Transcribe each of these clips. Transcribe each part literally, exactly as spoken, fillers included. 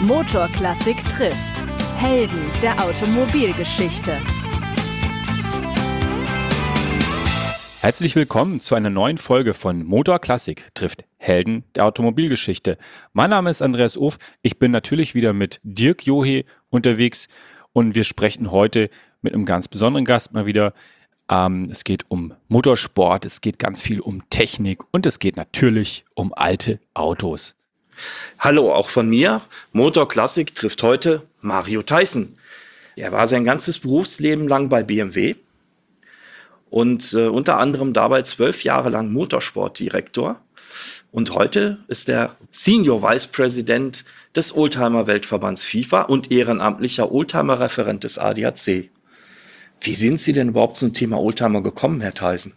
Motorklassik trifft. Helden der Automobilgeschichte. Herzlich willkommen zu einer neuen Folge von Motorklassik trifft Helden der Automobilgeschichte. Mein Name ist Andreas Of, ich bin natürlich wieder mit Dirk Johe unterwegs und wir sprechen heute mit einem ganz besonderen Gast mal wieder. Ähm, es geht um Motorsport, es geht ganz viel um Technik und es geht natürlich um alte Autos. Hallo, auch von mir. Motorklassik trifft heute Mario Theissen. Er war sein ganzes Berufsleben lang bei B M W und äh, unter anderem dabei zwölf Jahre lang Motorsportdirektor. Und heute ist er Senior Vice President des Oldtimer-Weltverbands FIFA und ehrenamtlicher Oldtimer-Referent des A D A C. Wie sind Sie denn überhaupt zum Thema Oldtimer gekommen, Herr Theissen?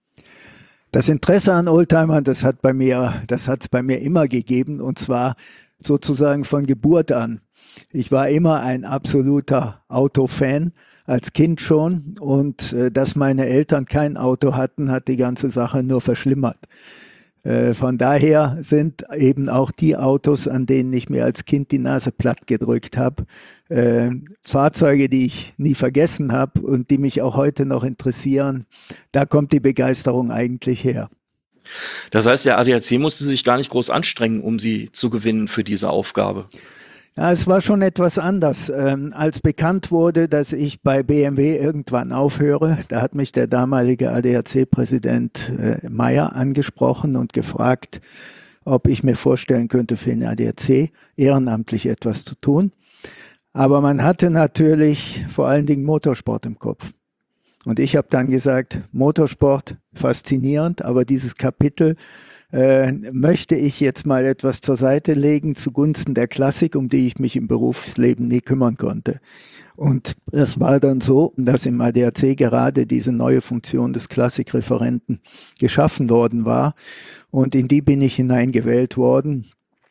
Das Interesse an Oldtimern, das hat bei mir, das hat es bei mir immer gegeben, und zwar sozusagen von Geburt an. Ich war immer ein absoluter Autofan, als Kind schon, und äh, dass meine Eltern kein Auto hatten, hat die ganze Sache nur verschlimmert. Äh, von daher sind eben auch die Autos, an denen ich mir als Kind die Nase platt gedrückt habe, äh, Fahrzeuge, die ich nie vergessen habe und die mich auch heute noch interessieren. Da kommt die Begeisterung eigentlich her. Das heißt, der A D A C musste sich gar nicht groß anstrengen, um Sie zu gewinnen für diese Aufgabe. Ja, es war schon etwas anders. Ähm, als bekannt wurde, dass ich bei B M W irgendwann aufhöre, da hat mich der damalige A D A C-Präsident äh, Meyer angesprochen und gefragt, ob ich mir vorstellen könnte, für den A D A C ehrenamtlich etwas zu tun. Aber man hatte natürlich vor allen Dingen Motorsport im Kopf. Und ich habe dann gesagt, Motorsport, faszinierend, aber dieses Kapitel Äh, möchte ich jetzt mal etwas zur Seite legen zugunsten der Klassik, um die ich mich im Berufsleben nie kümmern konnte. Und es war dann so, dass im A D A C gerade diese neue Funktion des Klassikreferenten geschaffen worden war, und in die bin ich hineingewählt worden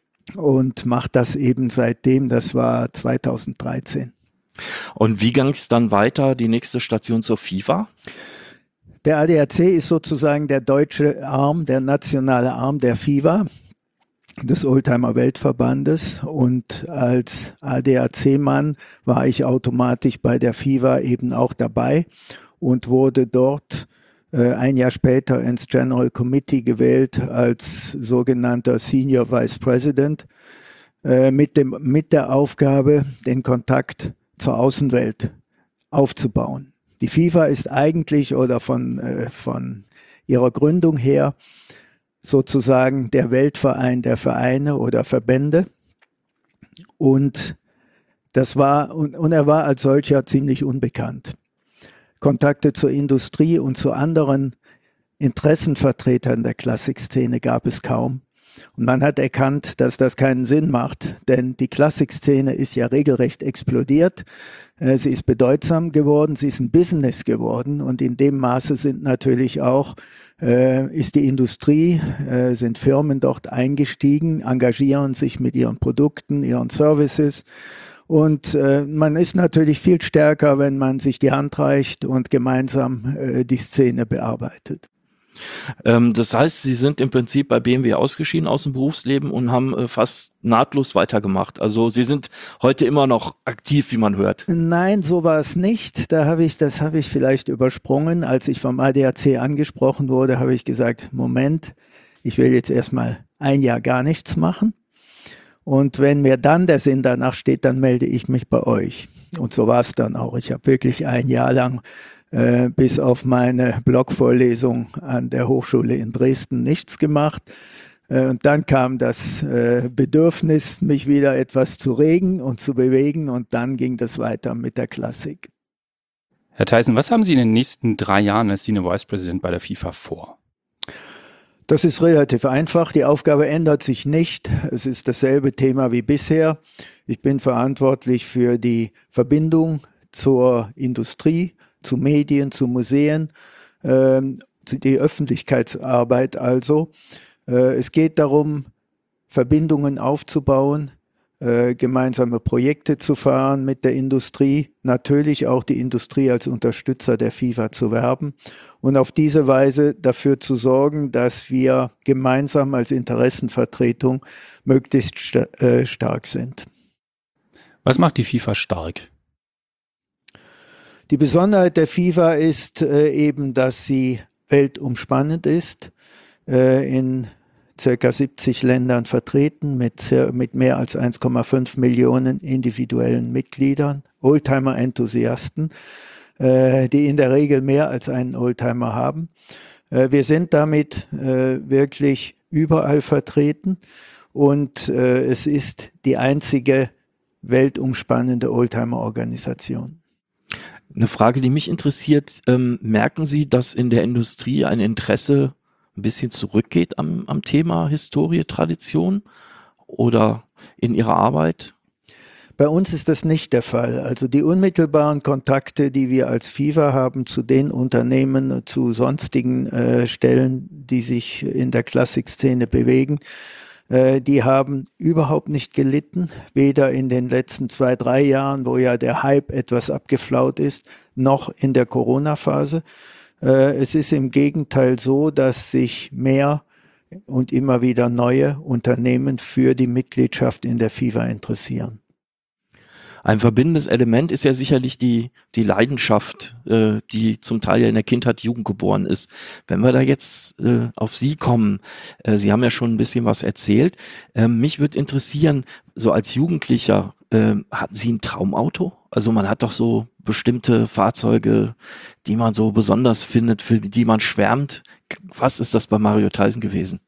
und mache das eben seitdem. Das war zweitausenddreizehn. Und wie ging es dann weiter, die nächste Station zur FIFA? Der A D A C ist sozusagen der deutsche Arm, der nationale Arm der FIFA, des Oldtimer-Weltverbandes. Und als A D A C-Mann war ich automatisch bei der FIFA eben auch dabei und wurde dort äh, ein Jahr später ins General Committee gewählt als sogenannter Senior Vice President äh, mit dem, mit der Aufgabe, den Kontakt zur Außenwelt aufzubauen. Die FIFA ist eigentlich oder von, äh, von ihrer Gründung her sozusagen der Weltverein der Vereine oder Verbände. Und das war, und, und er war als solcher ziemlich unbekannt. Kontakte zur Industrie und zu anderen Interessenvertretern der Klassikszene gab es kaum. Und man hat erkannt, dass das keinen Sinn macht, denn die Klassikszene ist ja regelrecht explodiert. Sie ist bedeutsam geworden, sie ist ein Business geworden, und in dem Maße sind natürlich auch, äh, ist die Industrie, äh, sind Firmen dort eingestiegen, engagieren sich mit ihren Produkten, ihren Services. Und äh, man ist natürlich viel stärker, wenn man sich die Hand reicht und gemeinsam äh, die Szene bearbeitet. Ähm, das heißt, Sie sind im Prinzip bei B M W ausgeschieden aus dem Berufsleben und haben äh, fast nahtlos weitergemacht. Also Sie sind heute immer noch aktiv, wie man hört. Nein, so war es nicht. Da habe ich, das habe ich vielleicht übersprungen. Als ich vom A D A C angesprochen wurde, habe ich gesagt, Moment, ich will jetzt erstmal ein Jahr gar nichts machen. Und wenn mir dann der Sinn danach steht, dann melde ich mich bei euch. Und so war es dann auch. Ich habe wirklich ein Jahr lang Äh, bis auf meine Blogvorlesung an der Hochschule in Dresden nichts gemacht. Äh, und dann kam das äh, Bedürfnis, mich wieder etwas zu regen und zu bewegen, und dann ging das weiter mit der Klassik. Herr Theissen, was haben Sie in den nächsten drei Jahren als Senior Vice President bei der FIFA vor? Das ist relativ einfach. Die Aufgabe ändert sich nicht. Es ist dasselbe Thema wie bisher. Ich bin verantwortlich für die Verbindung zur Industrie, zu Medien, zu Museen, äh, die Öffentlichkeitsarbeit also. Äh, es geht darum, Verbindungen aufzubauen, äh, gemeinsame Projekte zu fahren mit der Industrie, natürlich auch die Industrie als Unterstützer der FIFA zu werben und auf diese Weise dafür zu sorgen, dass wir gemeinsam als Interessenvertretung möglichst sta- äh, stark sind. Was macht die FIFA stark? Die Besonderheit der FIFA ist äh, eben, dass sie weltumspannend ist, äh, in circa siebzig Ländern vertreten, mit, mit mehr als eins Komma fünf Millionen individuellen Mitgliedern, Oldtimer-Enthusiasten, äh, die in der Regel mehr als einen Oldtimer haben. Äh, wir sind damit äh, wirklich überall vertreten und äh, es ist die einzige weltumspannende Oldtimer-Organisation. Eine Frage, die mich interessiert, ähm, merken Sie, dass in der Industrie ein Interesse ein bisschen zurückgeht am, am Thema Historie, Tradition oder in Ihrer Arbeit? Bei uns ist das nicht der Fall. Also die unmittelbaren Kontakte, die wir als FIFA haben zu den Unternehmen, zu sonstigen äh, Stellen, die sich in der Klassikszene bewegen, äh, die haben überhaupt nicht gelitten, weder in den letzten zwei, drei Jahren, wo ja der Hype etwas abgeflaut ist, noch in der Corona-Phase. Es ist im Gegenteil so, dass sich mehr und immer wieder neue Unternehmen für die Mitgliedschaft in der FIFA interessieren. Ein verbindendes Element ist ja sicherlich die, die Leidenschaft, äh, die zum Teil ja in der Kindheit, Jugend geboren ist. Wenn wir da jetzt äh, auf Sie kommen, äh, Sie haben ja schon ein bisschen was erzählt. Äh, mich würde interessieren, so als Jugendlicher, äh, hatten Sie ein Traumauto? Also man hat doch so bestimmte Fahrzeuge, die man so besonders findet, für die man schwärmt. Was ist das bei Mario Tyson gewesen?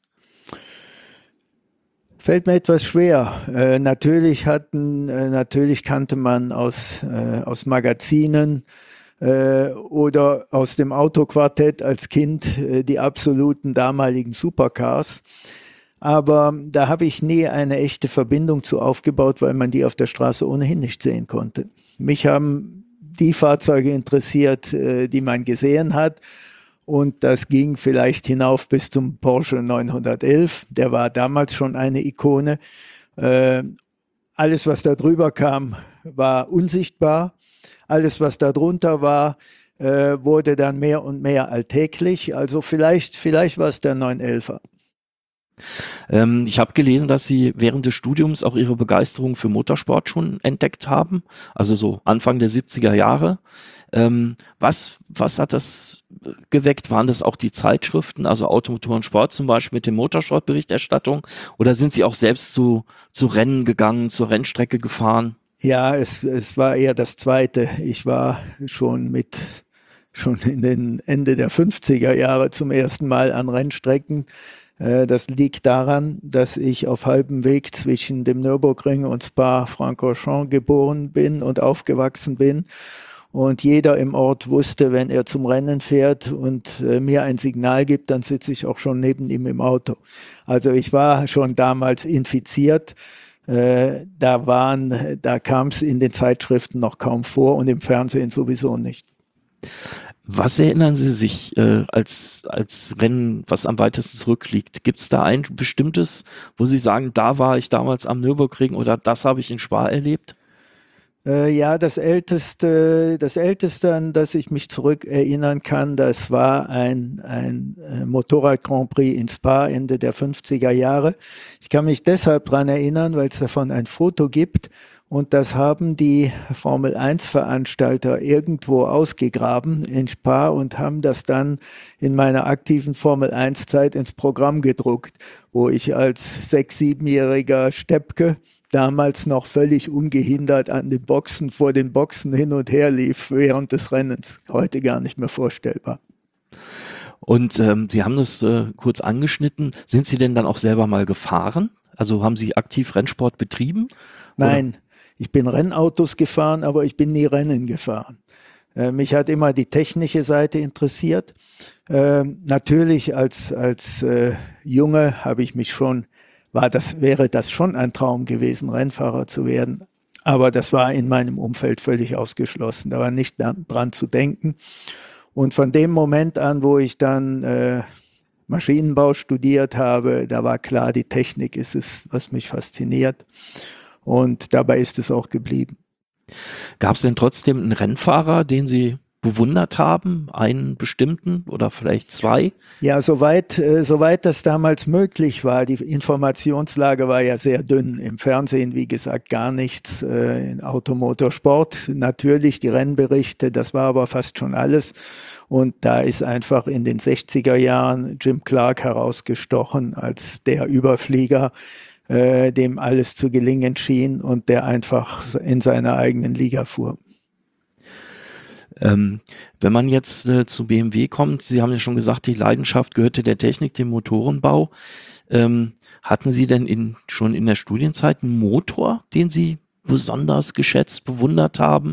Fällt mir etwas schwer. Äh, natürlich hatten, äh, natürlich kannte man aus, äh, aus Magazinen äh, oder aus dem Autoquartett als Kind äh, die absoluten damaligen Supercars. Aber da habe ich nie eine echte Verbindung zu aufgebaut, weil man die auf der Straße ohnehin nicht sehen konnte. Mich haben die Fahrzeuge interessiert, äh, die man gesehen hat. Und das ging vielleicht hinauf bis zum Porsche neunhundertelf. Der war damals schon eine Ikone. Äh, alles, was da drüber kam, war unsichtbar. Alles, was da drunter war, äh, wurde dann mehr und mehr alltäglich. Also vielleicht, vielleicht war es der neunhundertelfer. Ähm, ich habe gelesen, dass Sie während des Studiums auch Ihre Begeisterung für Motorsport schon entdeckt haben, also so Anfang der siebziger Jahre. Ähm, was, was hat das geweckt? Waren das auch die Zeitschriften, also Automotor und Sport zum Beispiel mit der Motorsportberichterstattung, oder sind Sie auch selbst zu, zu Rennen gegangen, zur Rennstrecke gefahren? Ja, es, es war eher das Zweite. Ich war schon mit schon in den Ende der fünfziger Jahre zum ersten Mal an Rennstrecken. Das liegt daran, dass ich auf halbem Weg zwischen dem Nürburgring und Spa-Francorchamps geboren bin und aufgewachsen bin. Und jeder im Ort wusste, wenn er zum Rennen fährt und äh, mir ein Signal gibt, dann sitze ich auch schon neben ihm im Auto. Also ich war schon damals infiziert. Äh, da waren, da kam es in den Zeitschriften noch kaum vor und im Fernsehen sowieso nicht. Was erinnern Sie sich äh, als, als Rennen, was am weitesten zurückliegt? Gibt es da ein bestimmtes, wo Sie sagen, da war ich damals am Nürburgring oder das habe ich in Spa erlebt? Äh, ja, das älteste, das älteste, an das ich mich zurückerinnern kann, das war ein, ein äh, Motorrad-Grand Prix in Spa Ende der fünfziger Jahre. Ich kann mich deshalb dran erinnern, weil es davon ein Foto gibt. Und das haben die Formel eins Veranstalter irgendwo ausgegraben in Spa und haben das dann in meiner aktiven Formel eins Zeit ins Programm gedruckt, wo ich als sechs-, siebenjähriger Steppke damals noch völlig ungehindert an den Boxen, vor den Boxen hin und her lief während des Rennens. Heute gar nicht mehr vorstellbar. Und ähm, Sie haben das äh, kurz angeschnitten. Sind Sie denn dann auch selber mal gefahren? Also haben Sie aktiv Rennsport betrieben? Nein. Oder? Ich bin Rennautos gefahren, aber ich bin nie Rennen gefahren. Äh, mich hat immer die technische Seite interessiert. Äh, natürlich als als äh, Junge habe ich mich schon, war das wäre das schon ein Traum gewesen, Rennfahrer zu werden. Aber das war in meinem Umfeld völlig ausgeschlossen. Da war nicht dran zu denken. Und von dem Moment an, wo ich dann äh, Maschinenbau studiert habe, da war klar, die Technik ist es, was mich fasziniert. Und dabei ist es auch geblieben. Gab es denn trotzdem einen Rennfahrer, den Sie bewundert haben, einen bestimmten oder vielleicht zwei? Ja, soweit, äh, soweit das damals möglich war. Die Informationslage war ja sehr dünn. Im Fernsehen, wie gesagt, gar nichts. Äh, in Automotorsport natürlich, die Rennberichte, das war aber fast schon alles. Und da ist einfach in den sechziger Jahren Jim Clark herausgestochen als der Überflieger, äh, dem alles zu gelingen schien und der einfach in seiner eigenen Liga fuhr. Ähm, wenn man jetzt äh, zu B M W kommt, Sie haben ja schon gesagt, die Leidenschaft gehörte der Technik, dem Motorenbau. Ähm, hatten Sie denn in, schon in der Studienzeit einen Motor, den Sie besonders geschätzt, bewundert haben?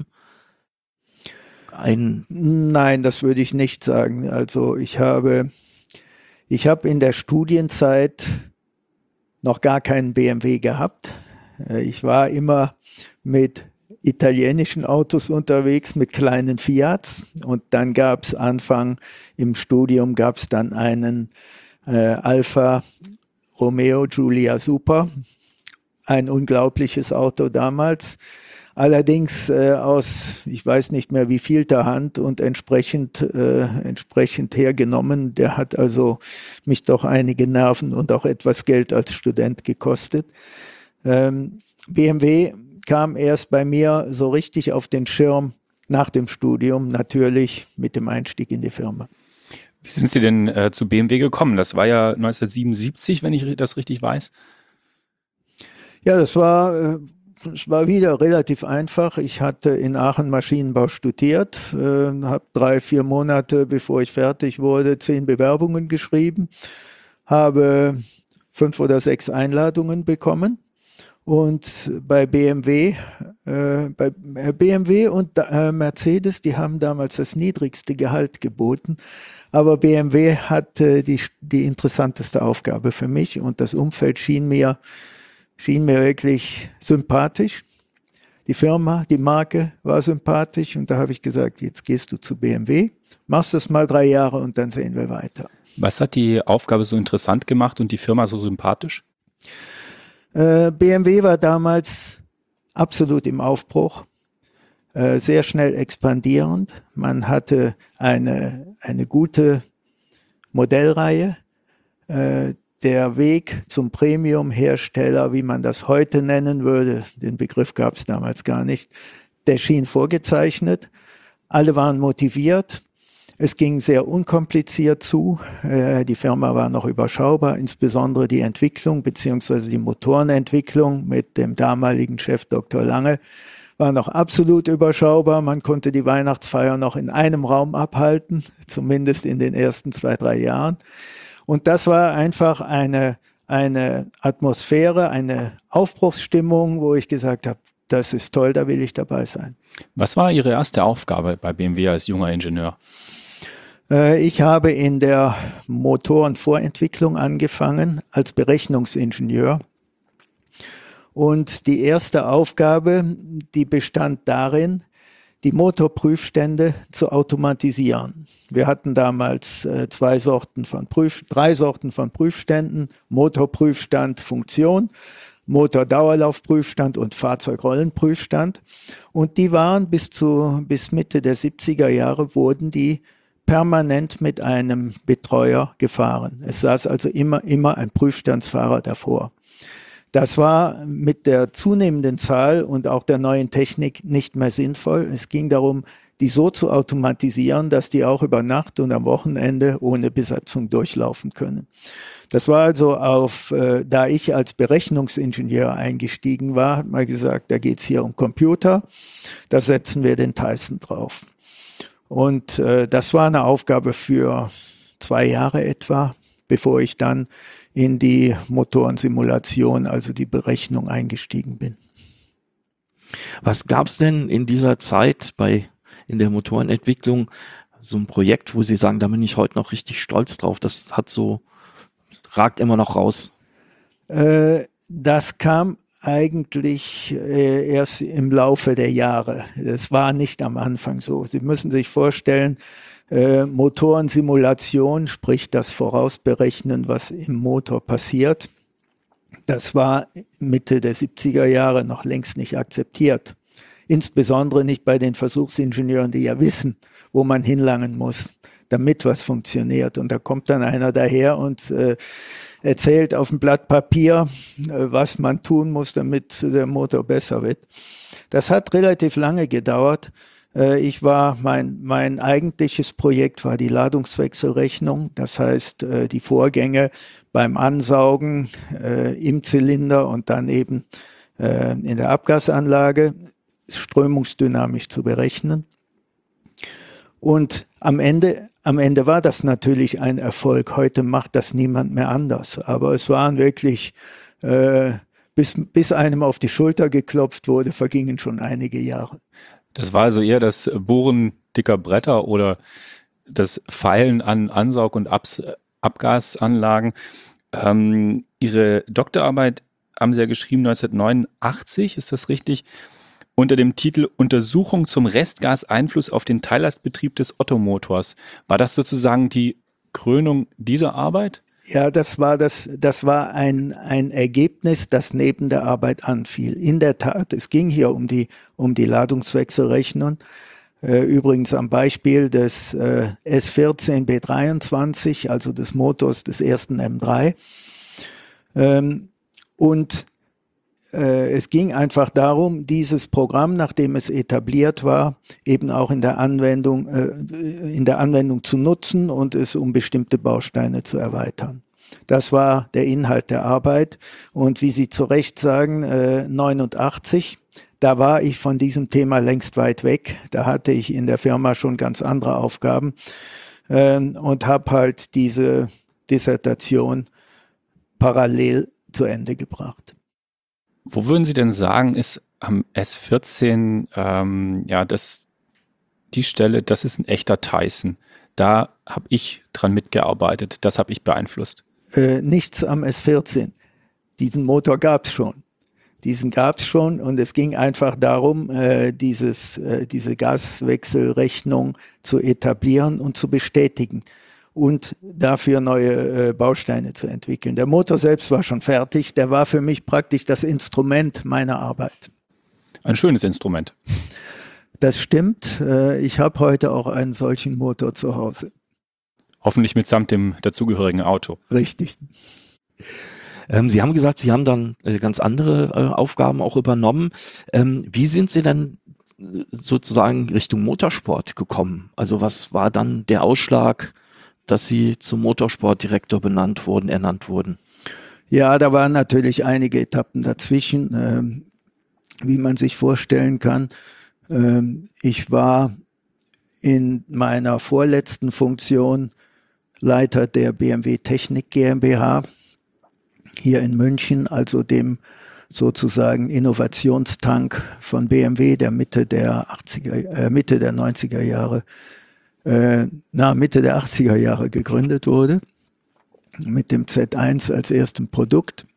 Ein Nein, das würde ich nicht sagen. Also ich habe, ich habe in der Studienzeit noch gar keinen B M W gehabt. Ich war immer mit italienischen Autos unterwegs, mit kleinen Fiats, und dann gab es Anfang im Studium gab es dann einen äh, Alfa Romeo Giulia Super, ein unglaubliches Auto damals, allerdings äh, aus, ich weiß nicht mehr wie vielter Hand und entsprechend, äh, entsprechend hergenommen. Der hat also mich doch einige Nerven und auch etwas Geld als Student gekostet. Ähm, B M W kam erst bei mir so richtig auf den Schirm nach dem Studium, natürlich mit dem Einstieg in die Firma. Wie sind Sie denn äh, zu B M W gekommen? Das war ja neunzehnhundertsiebenundsiebzig, wenn ich das richtig weiß. Ja, das war, äh, das war wieder relativ einfach. Ich hatte in Aachen Maschinenbau studiert, äh, habe drei, vier Monate, bevor ich fertig wurde, zehn Bewerbungen geschrieben, habe fünf oder sechs Einladungen bekommen. Und bei B M W, äh, bei B M W und äh, Mercedes, die haben damals das niedrigste Gehalt geboten. Aber B M W hatte die, die interessanteste Aufgabe für mich und das Umfeld schien mir, schien mir wirklich sympathisch. Die Firma, die Marke war sympathisch und da habe ich gesagt, jetzt gehst du zu B M W, machst das mal drei Jahre und dann sehen wir weiter. Was hat die Aufgabe so interessant gemacht und die Firma so sympathisch? B M W war damals absolut im Aufbruch, äh, sehr schnell expandierend. Man hatte eine, eine gute Modellreihe. Äh, der Weg zum Premium-Hersteller, wie man das heute nennen würde, den Begriff gab es damals gar nicht, der schien vorgezeichnet. Alle waren motiviert. Es ging sehr unkompliziert zu. Die Firma war noch überschaubar, insbesondere die Entwicklung bzw. die Motorenentwicklung mit dem damaligen Chef Doktor Lange war noch absolut überschaubar. Man konnte die Weihnachtsfeier noch in einem Raum abhalten, zumindest in den ersten zwei, drei Jahren. Und das war einfach eine, eine Atmosphäre, eine Aufbruchsstimmung, wo ich gesagt habe, das ist toll, da will ich dabei sein. Was war Ihre erste Aufgabe bei B M W als junger Ingenieur? Ich habe in der Motorenvorentwicklung angefangen als Berechnungsingenieur. Und die erste Aufgabe, die bestand darin, die Motorprüfstände zu automatisieren. Wir hatten damals äh, zwei Sorten von Prüf, drei Sorten von Prüfständen: Motorprüfstand, Funktion, Motordauerlaufprüfstand und Fahrzeugrollenprüfstand. Und die waren bis zu bis Mitte der siebziger Jahre wurden die permanent mit einem Betreuer gefahren. Es saß also immer, immer ein Prüfstandsfahrer davor. Das war mit der zunehmenden Zahl und auch der neuen Technik nicht mehr sinnvoll. Es ging darum, die so zu automatisieren, dass die auch über Nacht und am Wochenende ohne Besatzung durchlaufen können. Das war also auf, äh, da ich als Berechnungsingenieur eingestiegen war, hat man gesagt, da geht's hier um Computer, da setzen wir den Tyson drauf. Und äh, das war eine Aufgabe für zwei Jahre etwa, bevor ich dann in die Motorensimulation, also die Berechnung, eingestiegen bin. Was gab's denn in dieser Zeit bei in der Motorenentwicklung, so ein Projekt, wo Sie sagen, da bin ich heute noch richtig stolz drauf, das hat so, ragt immer noch raus? Äh, das kam eigentlich äh, erst im Laufe der Jahre. Das war nicht am Anfang so. Sie müssen sich vorstellen, äh, Motorensimulation, sprich das Vorausberechnen, was im Motor passiert, das war Mitte der siebziger Jahre noch längst nicht akzeptiert. insbesondere nicht bei den Versuchsingenieuren, die ja wissen, wo man hinlangen muss, damit was funktioniert. Und da kommt dann einer daher und äh, erzählt auf dem Blatt Papier, äh, was man tun muss, damit der Motor besser wird. Das hat relativ lange gedauert. Äh, ich war, mein, mein eigentliches Projekt war die Ladungswechselrechnung. Das heißt, äh, die Vorgänge beim Ansaugen äh, im Zylinder und dann eben äh, in der Abgasanlage strömungsdynamisch zu berechnen. Und am Ende, am Ende war das natürlich ein Erfolg. Heute macht das niemand mehr anders. Aber es waren wirklich, äh, bis, bis einem auf die Schulter geklopft wurde, vergingen schon einige Jahre. Das war also eher das Bohren dicker Bretter oder das Feilen an Ansaug- und Abs- Abgasanlagen. Ähm, Ihre Doktorarbeit haben Sie ja geschrieben neunzehnhundertneunundachtzig, ist das richtig? Unter dem Titel Untersuchung zum Restgaseinfluss auf den Teillastbetrieb des Ottomotors. War das sozusagen die Krönung dieser Arbeit? Ja, das war das, das war ein, ein Ergebnis, das neben der Arbeit anfiel. In der Tat, es ging hier um die, um die Ladungswechselrechnung. Äh, übrigens am Beispiel des äh, S vierzehn B dreiundzwanzig, also des Motors des ersten M drei. Ähm, und Es ging einfach darum, dieses Programm, nachdem es etabliert war, eben auch in der Anwendung, äh, in der Anwendung zu nutzen und es um bestimmte Bausteine zu erweitern. Das war der Inhalt der Arbeit. Und wie Sie zu Recht sagen, äh, neunundachtzig, da war ich von diesem Thema längst weit weg. Da hatte ich in der Firma schon ganz andere Aufgaben äh, und habe halt diese Dissertation parallel zu Ende gebracht. Wo würden Sie denn sagen, ist am S vierzehn ähm, ja das die Stelle, das ist ein echter Tyson. Da habe ich dran mitgearbeitet, das habe ich beeinflusst. Äh, nichts am S vierzehn. Diesen Motor gab es schon. Diesen gab es schon und es ging einfach darum, äh, dieses, äh, diese Gaswechselrechnung zu etablieren und zu bestätigen und dafür neue äh, Bausteine zu entwickeln. Der Motor selbst war schon fertig, der war für mich praktisch das Instrument meiner Arbeit. Ein schönes Instrument. Das stimmt, äh, ich habe heute auch einen solchen Motor zu Hause. Hoffentlich mitsamt dem dazugehörigen Auto. Richtig. Ähm, Sie haben gesagt, Sie haben dann äh, ganz andere äh, Aufgaben auch übernommen. Ähm, wie sind Sie dann äh, sozusagen Richtung Motorsport gekommen? Also was war dann der Ausschlag, dass Sie zum Motorsportdirektor benannt wurden, ernannt wurden? Ja, da waren natürlich einige Etappen dazwischen, ähm, wie man sich vorstellen kann. Ähm, ich war in meiner vorletzten Funktion Leiter der B M W Technik GmbH hier in München, also dem sozusagen Innovationstank von B M W, der Mitte der achtziger, äh, Mitte der neunziger Jahre Äh, na, Mitte der achtziger Jahre gegründet wurde, mit dem Z eins als erstem Produkt.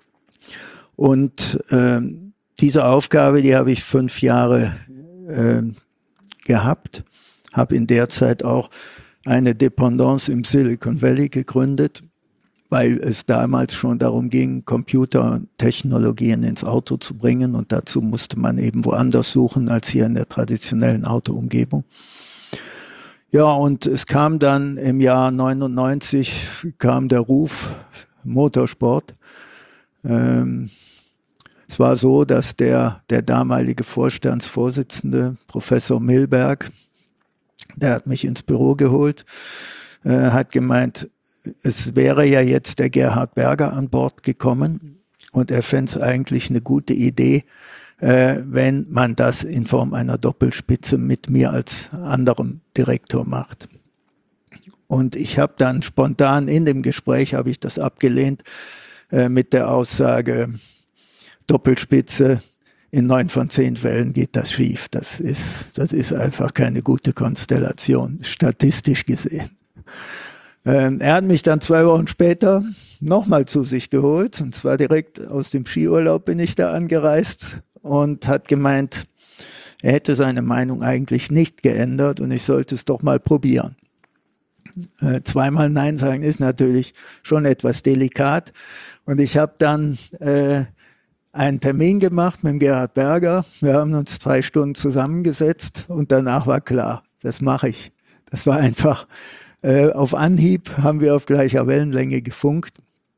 Und äh, diese Aufgabe, die habe ich fünf Jahre äh, gehabt, habe in der Zeit auch eine Dependance im Silicon Valley gegründet, weil es damals schon darum ging, Computertechnologien ins Auto zu bringen und dazu musste man eben woanders suchen als hier in der traditionellen Autoumgebung. Ja, und es kam dann im Jahr neunundneunzig kam der Ruf Motorsport. Ähm, es war so, dass der, der damalige Vorstandsvorsitzende, Professor Milberg, der hat mich ins Büro geholt, äh, hat gemeint, es wäre ja jetzt der Gerhard Berger an Bord gekommen und er fände es eigentlich eine gute Idee, Äh, wenn man das in Form einer Doppelspitze mit mir als anderem Direktor macht. Und ich habe dann spontan in dem Gespräch, habe ich das abgelehnt, äh, mit der Aussage, Doppelspitze, in neun von zehn Fällen geht das schief. Das ist, das ist einfach keine gute Konstellation, statistisch gesehen. Ähm, er hat mich dann zwei Wochen später nochmal zu sich geholt, und zwar direkt aus dem Skiurlaub bin ich da angereist, und hat gemeint, er hätte seine Meinung eigentlich nicht geändert und ich sollte es doch mal probieren. Äh, zweimal Nein sagen ist natürlich schon etwas delikat und ich habe dann äh, einen Termin gemacht mit dem Gerhard Berger. Wir haben uns zwei Stunden zusammengesetzt und danach war klar, das mache ich. Das war einfach, äh, auf Anhieb haben wir auf gleicher Wellenlänge gefunkt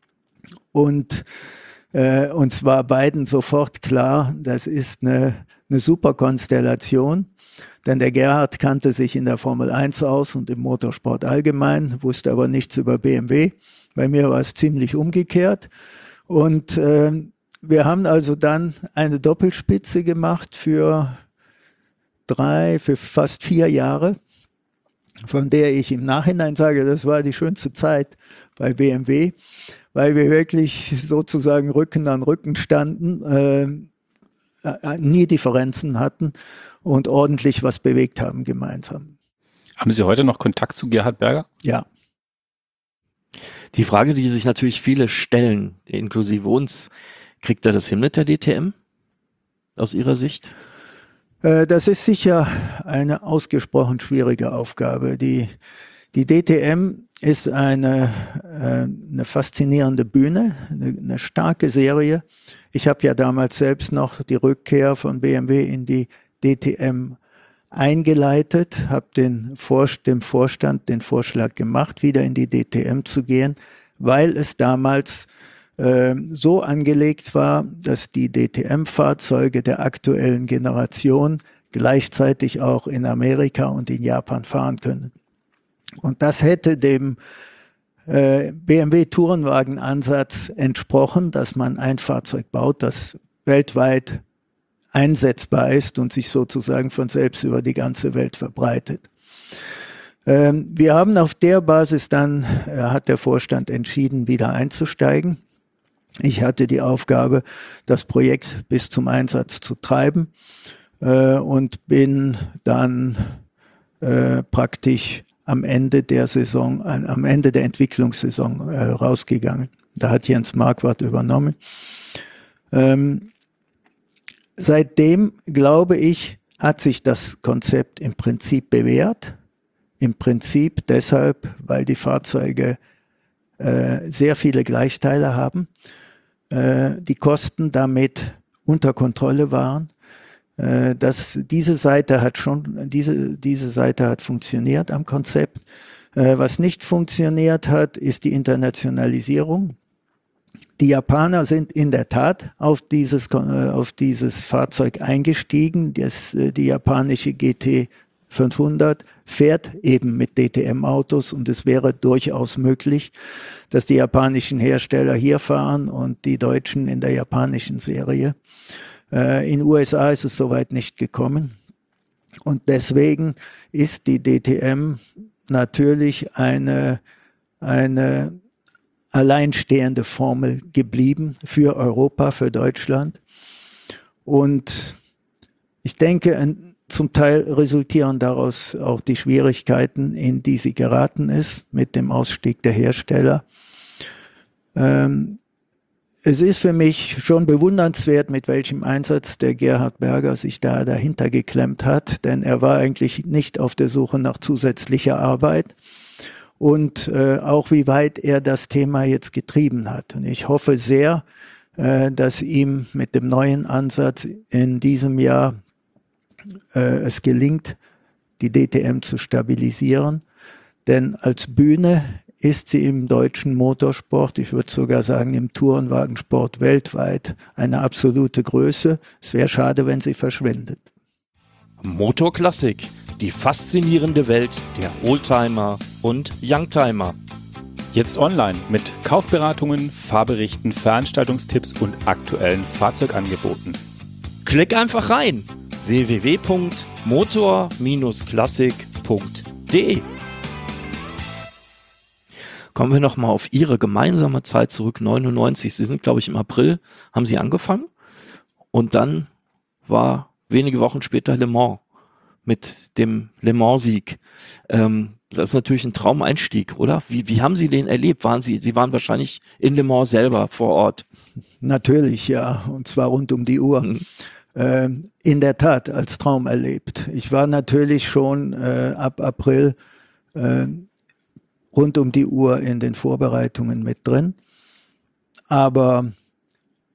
und äh, uns war beiden sofort klar, das ist eine, eine super Konstellation. Denn der Gerhard kannte sich in der Formel eins aus und im Motorsport allgemein, wusste aber nichts über B M W. Bei mir war es ziemlich umgekehrt. Und äh, wir haben also dann eine Doppelspitze gemacht für drei, für fast vier Jahre, von der ich im Nachhinein sage, das war die schönste Zeit bei B M W, weil wir wirklich sozusagen Rücken an Rücken standen, äh, nie Differenzen hatten und ordentlich was bewegt haben gemeinsam. Haben Sie heute noch Kontakt zu Gerhard Berger? Ja. Die Frage, die sich natürlich viele stellen, inklusive uns, kriegt er das hin mit der D T M aus Ihrer Sicht? Äh, das ist sicher eine ausgesprochen schwierige Aufgabe. Die, die D T M ist eine, äh, eine faszinierende Bühne, eine, eine starke Serie. Ich habe ja damals selbst noch die Rückkehr von B M W in die D T M eingeleitet, habe den Vor- dem Vorstand den Vorschlag gemacht, wieder in die D T M zu gehen, weil es damals äh, so angelegt war, dass die D T M-Fahrzeuge der aktuellen Generation gleichzeitig auch in Amerika und in Japan fahren können. Und das hätte dem äh, B M W-Tourenwagen-Ansatz entsprochen, dass man ein Fahrzeug baut, das weltweit einsetzbar ist und sich sozusagen von selbst über die ganze Welt verbreitet. Ähm, wir haben auf der Basis dann, äh, hat der Vorstand entschieden, wieder einzusteigen. Ich hatte die Aufgabe, das Projekt bis zum Einsatz zu treiben äh, und bin dann äh, praktisch am Ende der Saison, äh, am Ende der Entwicklungssaison äh, rausgegangen. Da hat Jens Marquardt übernommen. Ähm, Seitdem, glaube ich, hat sich das Konzept im Prinzip bewährt. Im Prinzip deshalb, weil die Fahrzeuge äh, sehr viele Gleichteile haben, äh, die Kosten damit unter Kontrolle waren. Äh, das, diese Seite hat schon, diese, diese Seite hat funktioniert am Konzept. Äh, was nicht funktioniert hat, ist die Internationalisierung. Die Japaner sind in der Tat auf dieses, auf dieses Fahrzeug eingestiegen. Das, die japanische G T fünfhundert fährt eben mit D T M-Autos und es wäre durchaus möglich, dass die japanischen Hersteller hier fahren und die Deutschen in der japanischen Serie. Äh, in den U S A ist es soweit nicht gekommen und deswegen ist die D T M natürlich eine, eine alleinstehende Formel geblieben für Europa, für Deutschland. Und ich denke, zum Teil resultieren daraus auch die Schwierigkeiten, in die sie geraten ist, mit dem Ausstieg der Hersteller. Ähm, es ist für mich schon bewundernswert, mit welchem Einsatz der Gerhard Berger sich da dahinter geklemmt hat, denn er war eigentlich nicht auf der Suche nach zusätzlicher Arbeit. Und äh, auch wie weit er das Thema jetzt getrieben hat. Und ich hoffe sehr, äh, dass ihm mit dem neuen Ansatz in diesem Jahr äh, es gelingt, die D T M zu stabilisieren. Denn als Bühne ist sie im deutschen Motorsport, ich würde sogar sagen im Tourenwagensport weltweit, eine absolute Größe. Es wäre schade, wenn sie verschwindet. Motorklassik, die faszinierende Welt der Oldtimer und Youngtimer. Jetzt online mit Kaufberatungen, Fahrberichten, Veranstaltungstipps und aktuellen Fahrzeugangeboten. Klick einfach rein. w w w punkt motor klassik punkt d e. Kommen wir nochmal auf Ihre gemeinsame Zeit zurück, neunundneunzig. Sie sind, glaube ich, im April, haben Sie angefangen und dann war wenige Wochen später Le Mans mit dem Le Mans-Sieg. Ähm, das ist natürlich ein Traumeinstieg, oder? Wie, wie haben Sie den erlebt? Waren Sie, Sie waren wahrscheinlich in Le Mans selber vor Ort. Natürlich, ja, und zwar rund um die Uhr. Mhm. Äh, in der Tat als Traum erlebt. Ich war natürlich schon äh, ab April äh, rund um die Uhr in den Vorbereitungen mit drin. Aber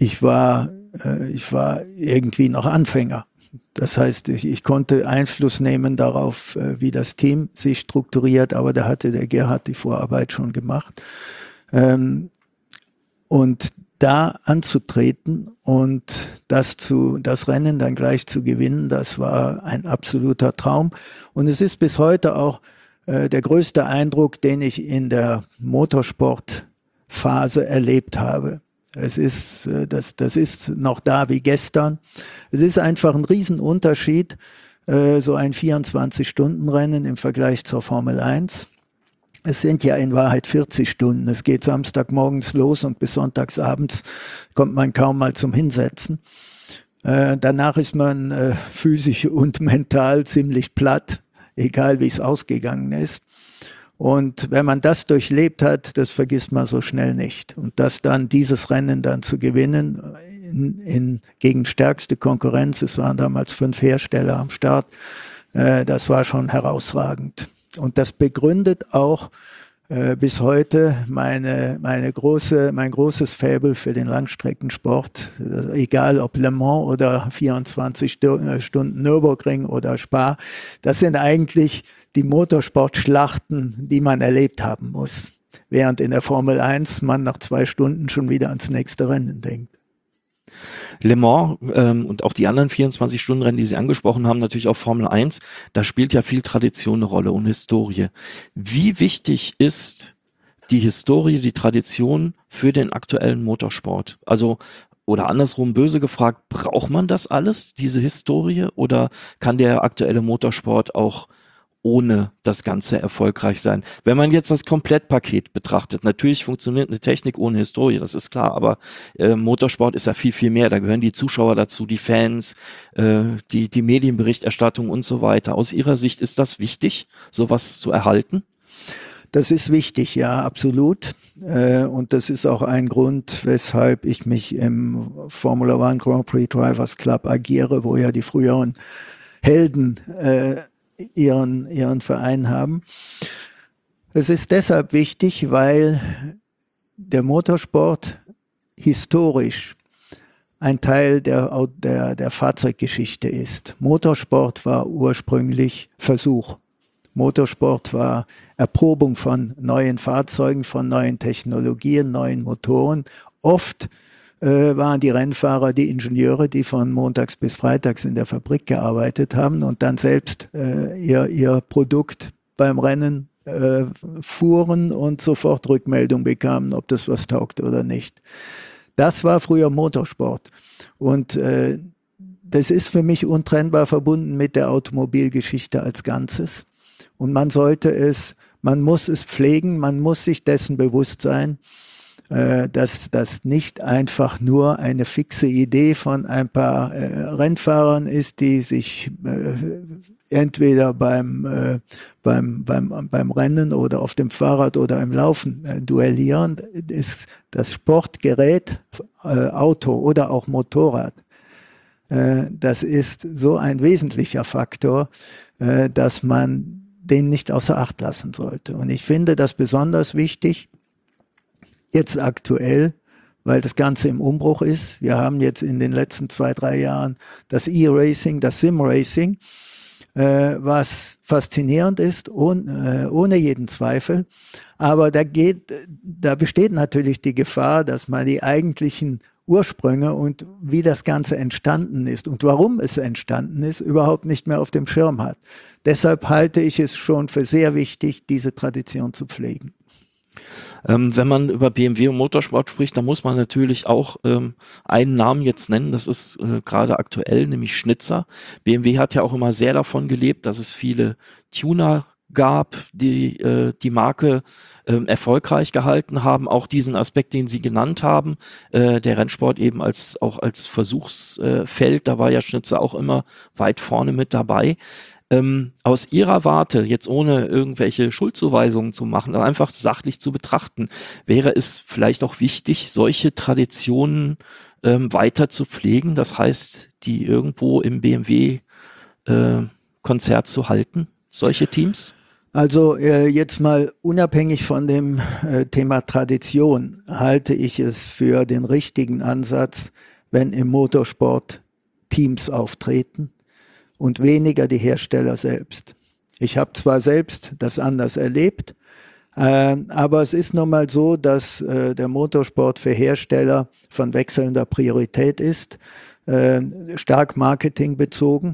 ich war, äh, ich war irgendwie noch Anfänger. Das heißt, ich, ich konnte Einfluss nehmen darauf, äh, wie das Team sich strukturiert, aber da hatte der Gerhard die Vorarbeit schon gemacht. Ähm, und da anzutreten und das zu, das Rennen dann gleich zu gewinnen, das war ein absoluter Traum. Und es ist bis heute auch äh, der größte Eindruck, den ich in der Motorsportphase erlebt habe. Es ist, äh, das, das ist noch da wie gestern. Es ist einfach ein Riesenunterschied, äh, so ein vierundzwanzig-Stunden-Rennen im Vergleich zur Formel eins. Es sind ja in Wahrheit vierzig Stunden. Es geht Samstagmorgens los und bis sonntagsabends kommt man kaum mal zum Hinsetzen. Äh, danach ist man äh, physisch und mental ziemlich platt, egal wie es ausgegangen ist. Und wenn man das durchlebt hat, das vergisst man so schnell nicht. Und das dann, dieses Rennen dann zu gewinnen, in, in, gegen stärkste Konkurrenz, es waren damals fünf Hersteller am Start, äh, das war schon herausragend. Und das begründet auch äh, bis heute meine, meine große, mein großes Faible für den Langstreckensport. Also egal ob Le Mans oder vierundzwanzig Stunden Nürburgring oder Spa, das sind eigentlich die Motorsportschlachten, die man erlebt haben muss. Während in der Formel eins man nach zwei Stunden schon wieder ans nächste Rennen denkt. Le Mans ähm, und auch die anderen vierundzwanzig-Stunden-Rennen, die Sie angesprochen haben, natürlich auch Formel eins, da spielt ja viel Tradition eine Rolle und Historie. Wie wichtig ist die Historie, die Tradition für den aktuellen Motorsport? Also, oder andersrum böse gefragt, braucht man das alles, diese Historie, oder kann der aktuelle Motorsport auch ohne das Ganze erfolgreich sein? Wenn man jetzt das Komplettpaket betrachtet, natürlich funktioniert eine Technik ohne Historie, das ist klar, aber äh, Motorsport ist ja viel, viel mehr. Da gehören die Zuschauer dazu, die Fans, äh, die, die Medienberichterstattung und so weiter. Aus Ihrer Sicht ist das wichtig, sowas zu erhalten? Das ist wichtig, ja, absolut. Äh, und das ist auch ein Grund, weshalb ich mich im Formula One Grand Prix Drivers Club agiere, wo ja die früheren Helden äh, ihren, ihren Verein haben. Es ist deshalb wichtig, weil der Motorsport historisch ein Teil der, der, der Fahrzeuggeschichte ist. Motorsport war ursprünglich Versuch. Motorsport war Erprobung von neuen Fahrzeugen, von neuen Technologien, neuen Motoren. Oft äh, waren die Rennfahrer die Ingenieure, die von montags bis freitags in der Fabrik gearbeitet haben und dann selbst äh, ihr, ihr Produkt beim Rennen äh, fuhren und sofort Rückmeldung bekamen, ob das was taugt oder nicht. Das war früher Motorsport. Und äh, das ist für mich untrennbar verbunden mit der Automobilgeschichte als Ganzes. Und man sollte es, man muss es pflegen, man muss sich dessen bewusst sein, äh, dass das nicht einfach nur eine fixe Idee von ein paar äh, Rennfahrern ist, die sich äh, entweder beim, äh, beim, beim, beim Rennen oder auf dem Fahrrad oder im Laufen äh, duellieren. Ist das Sportgerät, äh, Auto oder auch Motorrad, äh, das ist so ein wesentlicher Faktor, äh, dass man den nicht außer Acht lassen sollte. Und ich finde das besonders wichtig, jetzt aktuell, weil das Ganze im Umbruch ist. Wir haben jetzt in den letzten zwei, drei Jahren das E-Racing, das Sim-Racing, äh, was faszinierend ist, ohn, äh, ohne jeden Zweifel. Aber da geht, da besteht natürlich die Gefahr, dass man die eigentlichen Ursprünge und wie das Ganze entstanden ist und warum es entstanden ist, überhaupt nicht mehr auf dem Schirm hat. Deshalb halte ich es schon für sehr wichtig, diese Tradition zu pflegen. Ähm, wenn man über B M W und Motorsport spricht, dann muss man natürlich auch ähm, einen Namen jetzt nennen, das ist äh, gerade aktuell, nämlich Schnitzer. B M W hat ja auch immer sehr davon gelebt, dass es viele Tuner gab, die äh, die Marke äh, erfolgreich gehalten haben. Auch diesen Aspekt, den Sie genannt haben, äh, der Rennsport eben als auch als Versuchsfeld, da war ja Schnitzer auch immer weit vorne mit dabei. Ähm, aus Ihrer Warte, jetzt ohne irgendwelche Schuldzuweisungen zu machen, einfach sachlich zu betrachten, wäre es vielleicht auch wichtig, solche Traditionen ähm, weiter zu pflegen, das heißt, die irgendwo im B M W-Konzert äh, zu halten, solche Teams? Also äh, jetzt mal unabhängig von dem äh, Thema Tradition halte ich es für den richtigen Ansatz, wenn im Motorsport Teams auftreten und weniger die Hersteller selbst. Ich habe zwar selbst das anders erlebt, äh, aber es ist nun mal so, dass äh, der Motorsport für Hersteller von wechselnder Priorität ist, äh, stark marketingbezogen.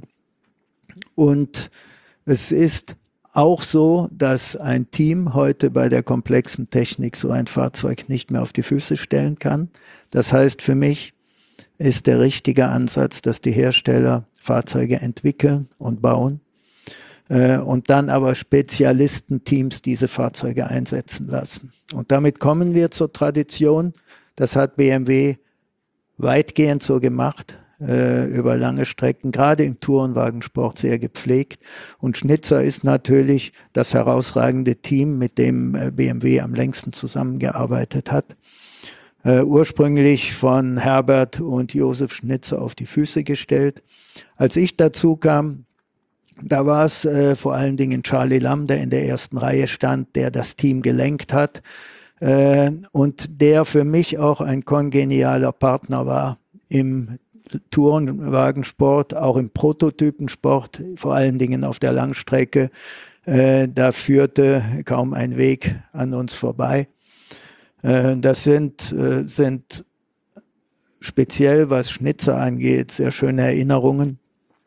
Und es ist auch so, dass ein Team heute bei der komplexen Technik so ein Fahrzeug nicht mehr auf die Füße stellen kann. Das heißt, für mich ist der richtige Ansatz, dass die Hersteller Fahrzeuge entwickeln und bauen äh, und dann aber Spezialistenteams diese Fahrzeuge einsetzen lassen. Und damit kommen wir zur Tradition. Das hat B M W weitgehend so gemacht, äh, über lange Strecken, gerade im Tourenwagensport sehr gepflegt. Und Schnitzer ist natürlich das herausragende Team, mit dem äh, B M W am längsten zusammengearbeitet hat. Uh, ursprünglich von Herbert und Josef Schnitzer auf die Füße gestellt. Als ich dazu kam, da war es uh, vor allen Dingen Charlie Lamb, der in der ersten Reihe stand, der das Team gelenkt hat uh, und der für mich auch ein kongenialer Partner war im Tourenwagensport, auch im Prototypensport, vor allen Dingen auf der Langstrecke. Uh, da führte kaum ein Weg an uns vorbei. Das sind, sind speziell, was Schnitzer angeht, sehr schöne Erinnerungen.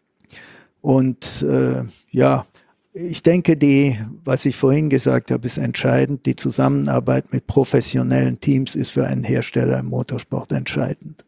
Und äh, ja, ich denke, die, was ich vorhin gesagt habe, ist entscheidend. Die Zusammenarbeit mit professionellen Teams ist für einen Hersteller im Motorsport entscheidend.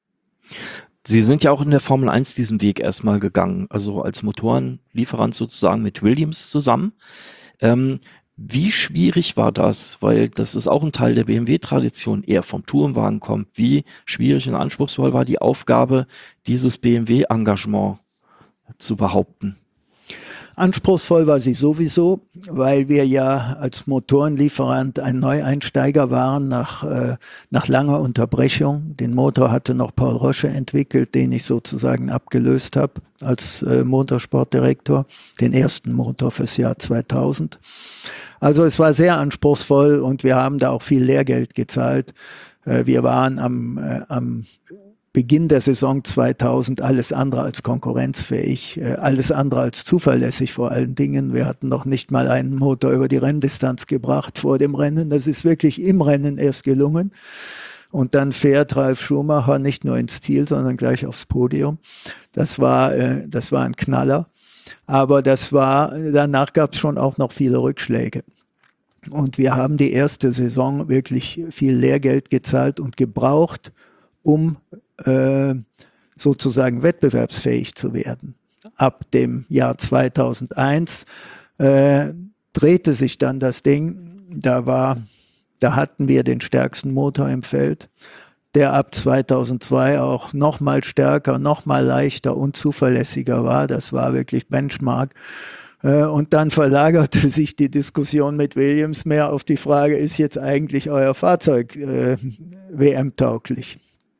Sie sind ja auch in der Formel eins diesen Weg erstmal gegangen, also als Motorenlieferant sozusagen mit Williams zusammen. Ähm, Wie schwierig war das? Weil das ist auch ein Teil der B M W-Tradition, eher vom Tourenwagen kommt. Wie schwierig und anspruchsvoll war die Aufgabe, dieses B M W-Engagement zu behaupten? Anspruchsvoll war sie sowieso, weil wir ja als Motorenlieferant ein Neueinsteiger waren nach, äh, nach langer Unterbrechung. Den Motor hatte noch Paul Rosche entwickelt, den ich sozusagen abgelöst habe als äh, Motorsportdirektor, den ersten Motor fürs Jahr zweitausend. Also es war sehr anspruchsvoll und wir haben da auch viel Lehrgeld gezahlt. Äh, wir waren am, äh, am Beginn der Saison zweitausend alles andere als konkurrenzfähig, äh, alles andere als zuverlässig vor allen Dingen. Wir hatten noch nicht mal einen Motor über die Renndistanz gebracht vor dem Rennen. Das ist wirklich im Rennen erst gelungen. Und dann fährt Ralf Schumacher nicht nur ins Ziel, sondern gleich aufs Podium. Das war, äh, das war ein Knaller. Aber das war, danach gab es schon auch noch viele Rückschläge. Und wir haben die erste Saison wirklich viel Lehrgeld gezahlt und gebraucht, um äh, sozusagen wettbewerbsfähig zu werden. Ab dem Jahr zweitausendeins äh, drehte sich dann das Ding. Da war, da hatten wir den stärksten Motor im Feld, der ab zweitausendzwei auch noch mal stärker, noch mal leichter und zuverlässiger war. Das war wirklich Benchmark. Und dann verlagerte sich die Diskussion mit Williams mehr auf die Frage, ist jetzt eigentlich euer Fahrzeug äh, W M-tauglich?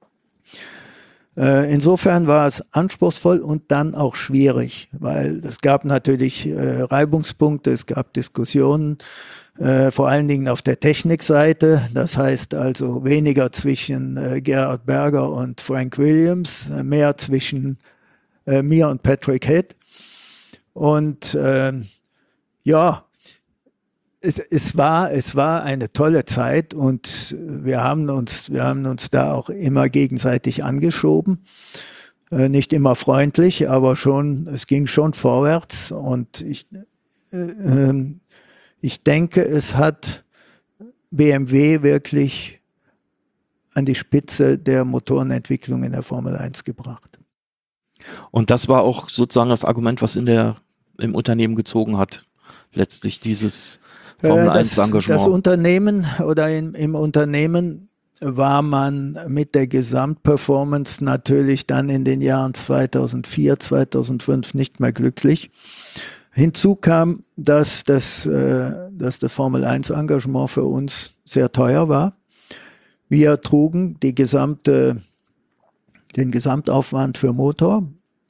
Äh, insofern war es anspruchsvoll und dann auch schwierig, weil es gab natürlich äh, Reibungspunkte, es gab Diskussionen, äh, vor allen Dingen auf der Technikseite. Das heißt also weniger zwischen äh, Gerhard Berger und Frank Williams, äh, mehr zwischen äh, mir und Patrick Head. Und äh, ja, es, es war es war eine tolle Zeit und wir haben uns wir haben uns da auch immer gegenseitig angeschoben, äh, nicht immer freundlich, aber schon es ging schon vorwärts und ich äh, äh, ich denke, es hat B M W wirklich an die Spitze der Motorenentwicklung in der Formel eins gebracht. Und das war auch sozusagen das Argument, was in der im Unternehmen gezogen hat, letztlich dieses Formel eins Engagement. Das, das Unternehmen oder in, im Unternehmen war man mit der Gesamtperformance natürlich dann in den Jahren zweitausendvier, zweitausendfünf nicht mehr glücklich. Hinzu kam, dass das, äh, dass das Formel eins Engagement für uns sehr teuer war. Wir trugen die gesamte, den Gesamtaufwand für Motor,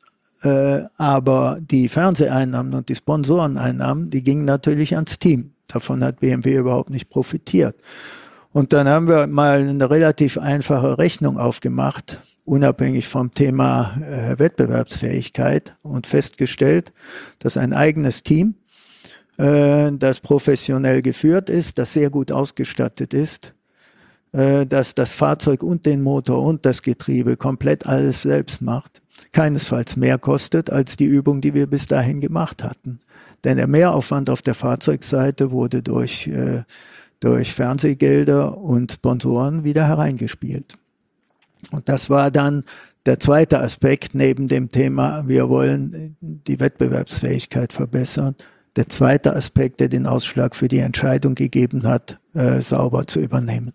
Äh, aber die Fernseheinnahmen und die Sponsoreneinnahmen, die gingen natürlich ans Team. Davon hat B M W überhaupt nicht profitiert. Und dann haben wir mal eine relativ einfache Rechnung aufgemacht, unabhängig vom Thema äh, Wettbewerbsfähigkeit, und festgestellt, dass ein eigenes Team, äh, das professionell geführt ist, das sehr gut ausgestattet ist, äh, dass das Fahrzeug und den Motor und das Getriebe komplett alles selbst macht, keinesfalls mehr kostet als die Übung, die wir bis dahin gemacht hatten. Denn der Mehraufwand auf der Fahrzeugseite wurde durch, äh, durch Fernsehgelder und Sponsoren wieder hereingespielt. Und das war dann der zweite Aspekt neben dem Thema, wir wollen die Wettbewerbsfähigkeit verbessern. Der zweite Aspekt, der den Ausschlag für die Entscheidung gegeben hat, äh, Sauber zu übernehmen.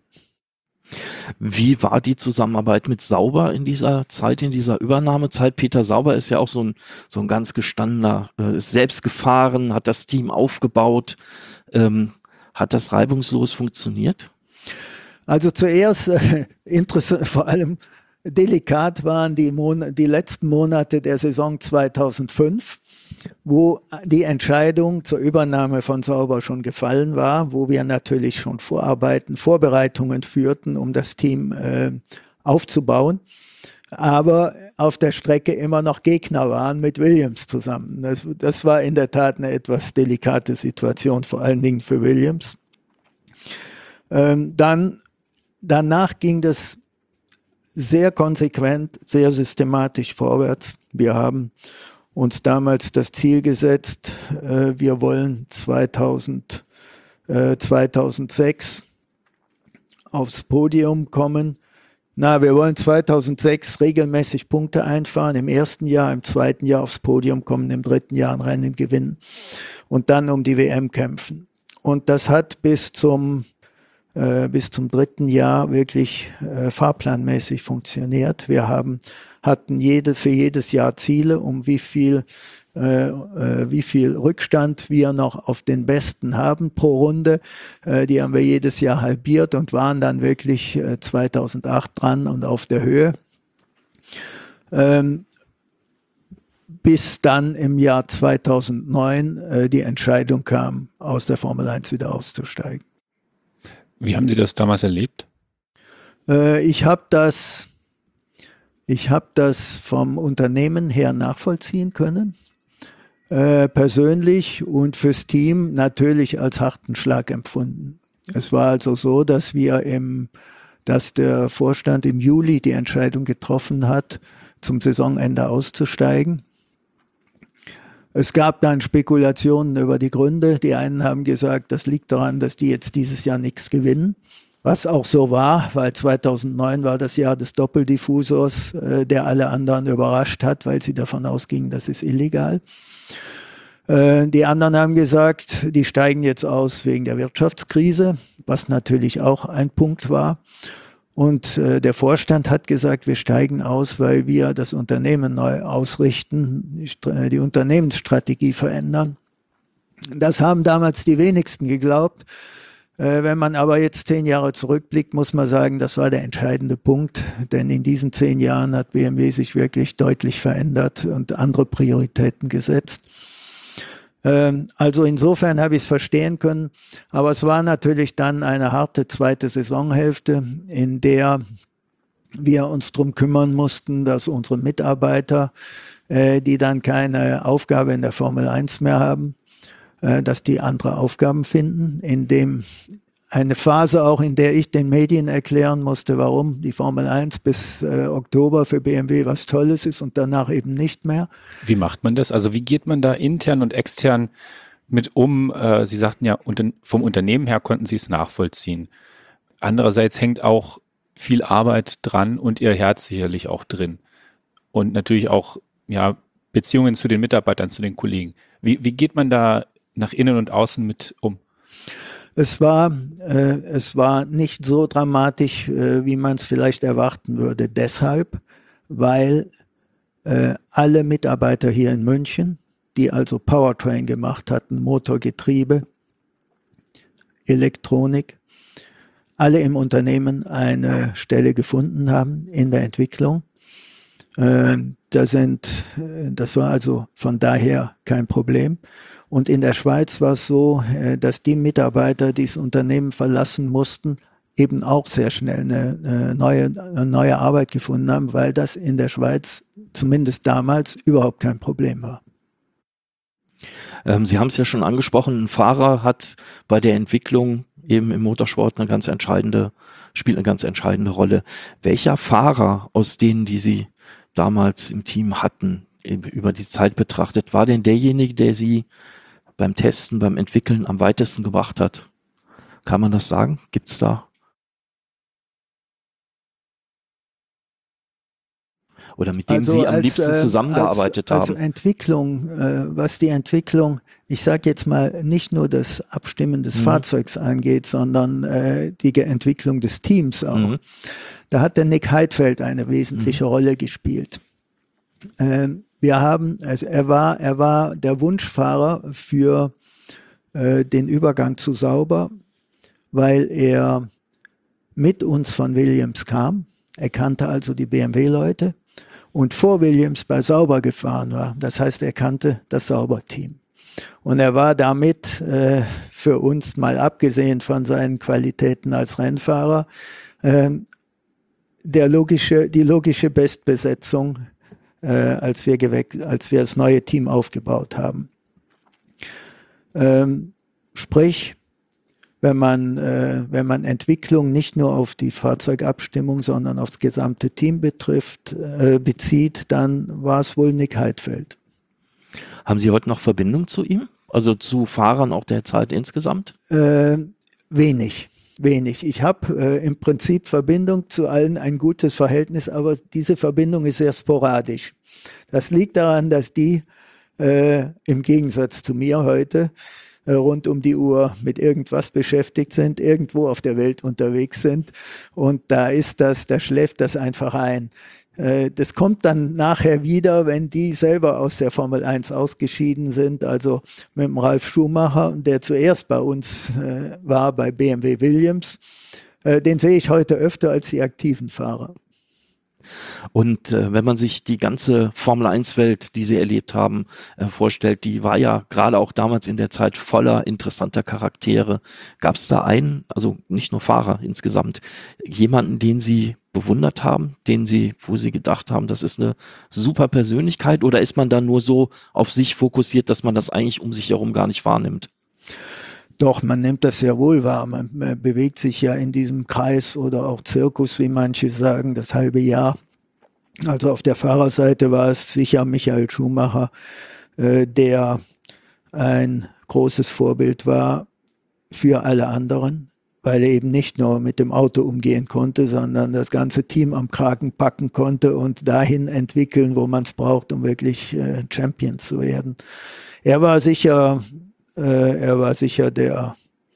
Wie war die Zusammenarbeit mit Sauber in dieser Zeit, in dieser Übernahmezeit? Peter Sauber ist ja auch so ein, so ein ganz gestandener, äh, ist selbst gefahren, hat das Team aufgebaut. Ähm, hat das reibungslos funktioniert? Also zuerst, äh, interessant, vor allem delikat waren die, Mon- die letzten Monate der Saison zweitausendfünf, wo die Entscheidung zur Übernahme von Sauber schon gefallen war, wo wir natürlich schon Vorarbeiten, Vorbereitungen führten, um das Team äh, aufzubauen, aber auf der Strecke immer noch Gegner waren mit Williams zusammen. Das, das war in der Tat eine etwas delikate Situation, vor allen Dingen für Williams. Ähm, dann, danach ging das sehr konsequent, sehr systematisch vorwärts. Wir haben uns damals das Ziel gesetzt, äh, wir wollen zweitausend, äh, zweitausendsechs aufs Podium kommen. Na, wir wollen zweitausendsechs regelmäßig Punkte einfahren, im ersten Jahr, im zweiten Jahr aufs Podium kommen, im dritten Jahr ein Rennen gewinnen und dann um die W M kämpfen. Und das hat bis zum äh, bis zum dritten Jahr wirklich äh, fahrplanmäßig funktioniert. Wir haben hatten jede, für jedes Jahr Ziele, um wie viel, äh, äh, wie viel Rückstand wir noch auf den Besten haben pro Runde. Äh, die haben wir jedes Jahr halbiert und waren dann wirklich äh, zweitausendacht dran und auf der Höhe. Ähm, bis dann im Jahr zweitausendneun äh, die Entscheidung kam, aus der Formel eins wieder auszusteigen. Wie haben Sie das damals erlebt? Äh, ich habe das Ich habe das vom Unternehmen her nachvollziehen können, äh, persönlich und fürs Team natürlich als harten Schlag empfunden. Es war also so, dass wir im, dass der Vorstand im Juli die Entscheidung getroffen hat, zum Saisonende auszusteigen. Es gab dann Spekulationen über die Gründe. Die einen haben gesagt, das liegt daran, dass die jetzt dieses Jahr nichts gewinnen. Was auch so war, weil zweitausendneun war das Jahr des Doppeldiffusors, äh, der alle anderen überrascht hat, weil sie davon ausgingen, das ist illegal. Äh, die anderen haben gesagt, die steigen jetzt aus wegen der Wirtschaftskrise, was natürlich auch ein Punkt war. Und äh, der Vorstand hat gesagt, wir steigen aus, weil wir das Unternehmen neu ausrichten, die, die Unternehmensstrategie verändern. Das haben damals die wenigsten geglaubt. Wenn man aber jetzt zehn Jahre zurückblickt, muss man sagen, das war der entscheidende Punkt, denn in diesen zehn Jahren hat B M W sich wirklich deutlich verändert und andere Prioritäten gesetzt. Also insofern habe ich es verstehen können, aber es war natürlich dann eine harte zweite Saisonhälfte, in der wir uns drum kümmern mussten, dass unsere Mitarbeiter, die dann keine Aufgabe in der Formel eins mehr haben, dass die andere Aufgaben finden, in dem eine Phase auch, in der ich den Medien erklären musste, warum die Formel eins bis äh, Oktober für B M W was Tolles ist und danach eben nicht mehr. Wie macht man das? Also wie geht man da intern und extern mit um? Äh, Sie sagten ja, unter, vom Unternehmen her konnten Sie es nachvollziehen. Andererseits hängt auch viel Arbeit dran und Ihr Herz sicherlich auch drin. Und natürlich auch ja Beziehungen zu den Mitarbeitern, zu den Kollegen. Wie, wie geht man da nach innen und außen mit um? Es war, äh, es war nicht so dramatisch, äh, wie man es vielleicht erwarten würde. Deshalb, weil äh, alle Mitarbeiter hier in München, die also Powertrain gemacht hatten, Motor, Getriebe, Elektronik, alle im Unternehmen eine Stelle gefunden haben in der Entwicklung. Äh, da sind, das war also von daher kein Problem. Und in der Schweiz war es so, äh, dass die Mitarbeiter, die das Unternehmen verlassen mussten, eben auch sehr schnell eine, eine, neue, eine neue Arbeit gefunden haben, weil das in der Schweiz zumindest damals überhaupt kein Problem war. Ähm, Sie haben es ja schon angesprochen, ein Fahrer hat bei der Entwicklung eben im Motorsport eine ganz entscheidende, spielt eine ganz entscheidende Rolle. Welcher Fahrer aus denen, die Sie damals im Team hatten, über die Zeit betrachtet, war denn derjenige, der Sie beim Testen, beim Entwickeln am weitesten gebracht hat? Kann man das sagen? Gibt es da? Oder mit dem also Sie am als, liebsten zusammengearbeitet als, als haben? Also Entwicklung, äh, was die Entwicklung, ich sage jetzt mal nicht nur das Abstimmen des mhm. Fahrzeugs angeht, sondern äh, die Entwicklung des Teams auch. Mhm. Da hat der Nick Heidfeld eine wesentliche mhm. Rolle gespielt. Äh, wir haben, also er war, er war der Wunschfahrer für äh, den Übergang zu Sauber, weil er mit uns von Williams kam. Er kannte also die B M W-Leute und vor Williams bei Sauber gefahren war. Das heißt, er kannte das Sauber-Team. Und er war damit äh, für uns, mal abgesehen von seinen Qualitäten als Rennfahrer, äh, der logische, die logische Bestbesetzung, äh, als wir geweck, als wir das neue Team aufgebaut haben. Ähm, sprich, wenn man, äh, wenn man Entwicklung nicht nur auf die Fahrzeugabstimmung, sondern aufs gesamte Team betrifft, äh, bezieht, dann war es wohl Nick Heidfeld. Haben Sie heute noch Verbindung zu ihm? Also zu Fahrern auch der Zeit insgesamt? Äh, wenig, wenig. Ich habe äh, im Prinzip Verbindung zu allen, ein gutes Verhältnis, aber diese Verbindung ist sehr sporadisch. Das liegt daran, dass die äh, im Gegensatz zu mir heute rund um die Uhr mit irgendwas beschäftigt sind, irgendwo auf der Welt unterwegs sind und da ist das, da schläft das einfach ein. Das kommt dann nachher wieder, wenn die selber aus der Formel eins ausgeschieden sind, also mit dem Ralf Schumacher, der zuerst bei uns war, bei B M W Williams, den sehe ich heute öfter als die aktiven Fahrer. Und äh, wenn man sich die ganze Formel eins Welt, die Sie erlebt haben, äh, vorstellt, die war ja gerade auch damals in der Zeit voller interessanter Charaktere. Gab es da einen, also nicht nur Fahrer insgesamt, jemanden, den Sie bewundert haben, den Sie, wo Sie gedacht haben, das ist eine super Persönlichkeit, oder ist man da nur so auf sich fokussiert, dass man das eigentlich um sich herum gar nicht wahrnimmt? Doch, man nimmt das sehr wohl wahr. Man bewegt sich ja in diesem Kreis oder auch Zirkus, wie manche sagen, das halbe Jahr. Also auf der Fahrerseite war es sicher Michael Schumacher, äh, der ein großes Vorbild war für alle anderen, weil er eben nicht nur mit dem Auto umgehen konnte, sondern das ganze Team am Kragen packen konnte und dahin entwickeln, wo man es braucht, um wirklich äh, Champion zu werden. Er war sicher... Er war sicher der,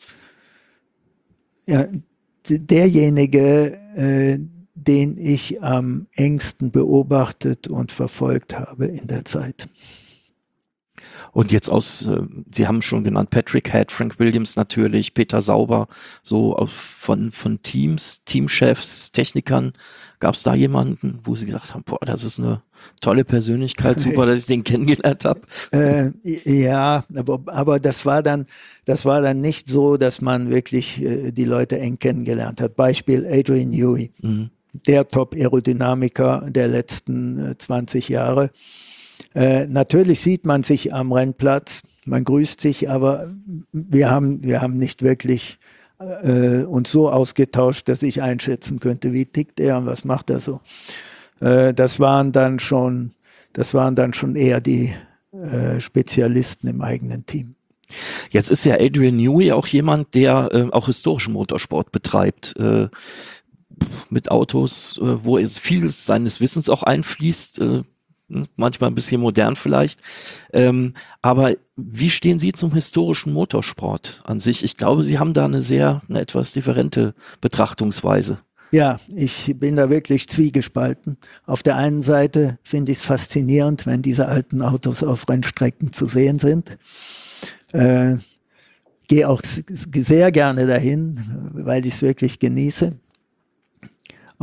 ja, derjenige, äh, den ich am engsten beobachtet und verfolgt habe in der Zeit. Und jetzt aus, äh, Sie haben schon genannt, Patrick Head, Frank Williams natürlich, Peter Sauber, so auf, von, von Teams, Teamchefs, Technikern. Gab es da jemanden, wo Sie gesagt haben, boah, das ist eine tolle Persönlichkeit, super, dass ich den kennengelernt habe? Äh, ja, aber, aber das war dann, das war dann nicht so, dass man wirklich äh, die Leute eng kennengelernt hat. Beispiel Adrian Newey, mhm. der Top-Aerodynamiker der letzten äh, zwanzig Jahre. Äh, natürlich sieht man sich am Rennplatz, man grüßt sich, aber wir haben, wir haben nicht wirklich äh, uns so ausgetauscht, dass ich einschätzen könnte, wie tickt er und was macht er so. Äh, das waren dann schon, das waren dann schon eher die äh, Spezialisten im eigenen Team. Jetzt ist ja Adrian Newey auch jemand, der äh, auch historischen Motorsport betreibt, äh, mit Autos, äh, wo es viel seines Wissens auch einfließt, äh, manchmal ein bisschen modern vielleicht. Ähm, aber wie stehen Sie zum historischen Motorsport an sich? Ich glaube, Sie haben da eine sehr, eine etwas differente Betrachtungsweise. Ja, ich bin da wirklich zwiegespalten. Auf der einen Seite finde ich es faszinierend, wenn diese alten Autos auf Rennstrecken zu sehen sind. Äh, gehe auch sehr gerne dahin, weil ich es wirklich genieße.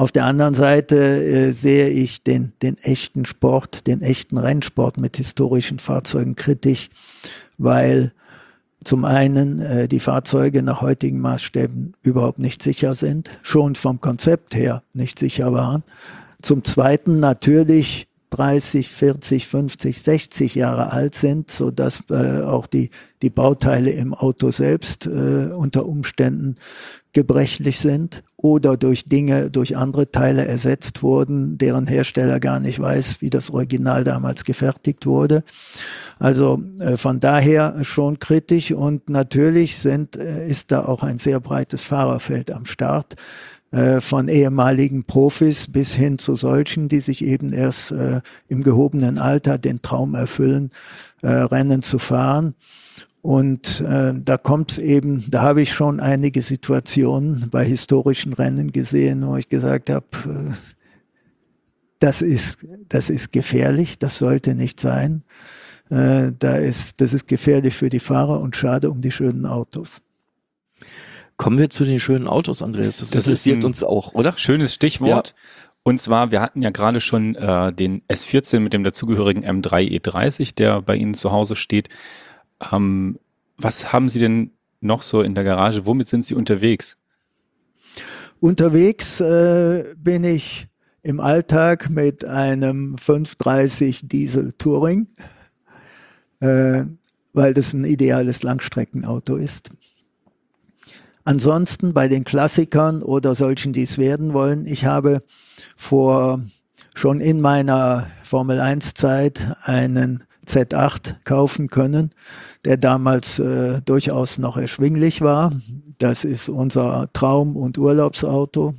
Auf der anderen Seite äh, sehe ich den, den echten Sport, den echten Rennsport mit historischen Fahrzeugen kritisch, weil zum einen äh, die Fahrzeuge nach heutigen Maßstäben überhaupt nicht sicher sind, schon vom Konzept her nicht sicher waren. Zum zweiten natürlich dreißig, vierzig, fünfzig, sechzig Jahre alt sind, so dass äh, auch die die Bauteile im Auto selbst äh, unter Umständen gebrechlich sind oder durch Dinge, durch andere Teile ersetzt wurden, deren Hersteller gar nicht weiß, wie das Original damals gefertigt wurde. Also äh, von daher schon kritisch und natürlich sind, äh, ist da auch ein sehr breites Fahrerfeld am Start. Von ehemaligen Profis bis hin zu solchen, die sich eben erst äh, im gehobenen Alter den Traum erfüllen, äh, Rennen zu fahren. Und äh, da kommt es eben, da habe ich schon einige Situationen bei historischen Rennen gesehen, wo ich gesagt habe, äh, das ist, das ist gefährlich, das sollte nicht sein. Äh, da ist, das ist gefährlich für die Fahrer und schade um die schönen Autos. Kommen wir zu den schönen Autos, Andreas. Das, das interessiert uns auch, oder? Schönes Stichwort. Ja. Und zwar, wir hatten ja gerade schon äh, den S vierzehn mit dem dazugehörigen M drei E dreißig, der bei Ihnen zu Hause steht. Ähm, was haben Sie denn noch so in der Garage? Womit sind Sie unterwegs? Unterwegs äh, bin ich im Alltag mit einem fünfhundertdreißig Diesel Touring, äh, weil das ein ideales Langstreckenauto ist. Ansonsten bei den Klassikern oder solchen, die es werden wollen, ich habe vor schon in meiner Formel eins Zeit einen Z acht kaufen können, der damals äh, durchaus noch erschwinglich war. Das ist unser Traum- und Urlaubsauto.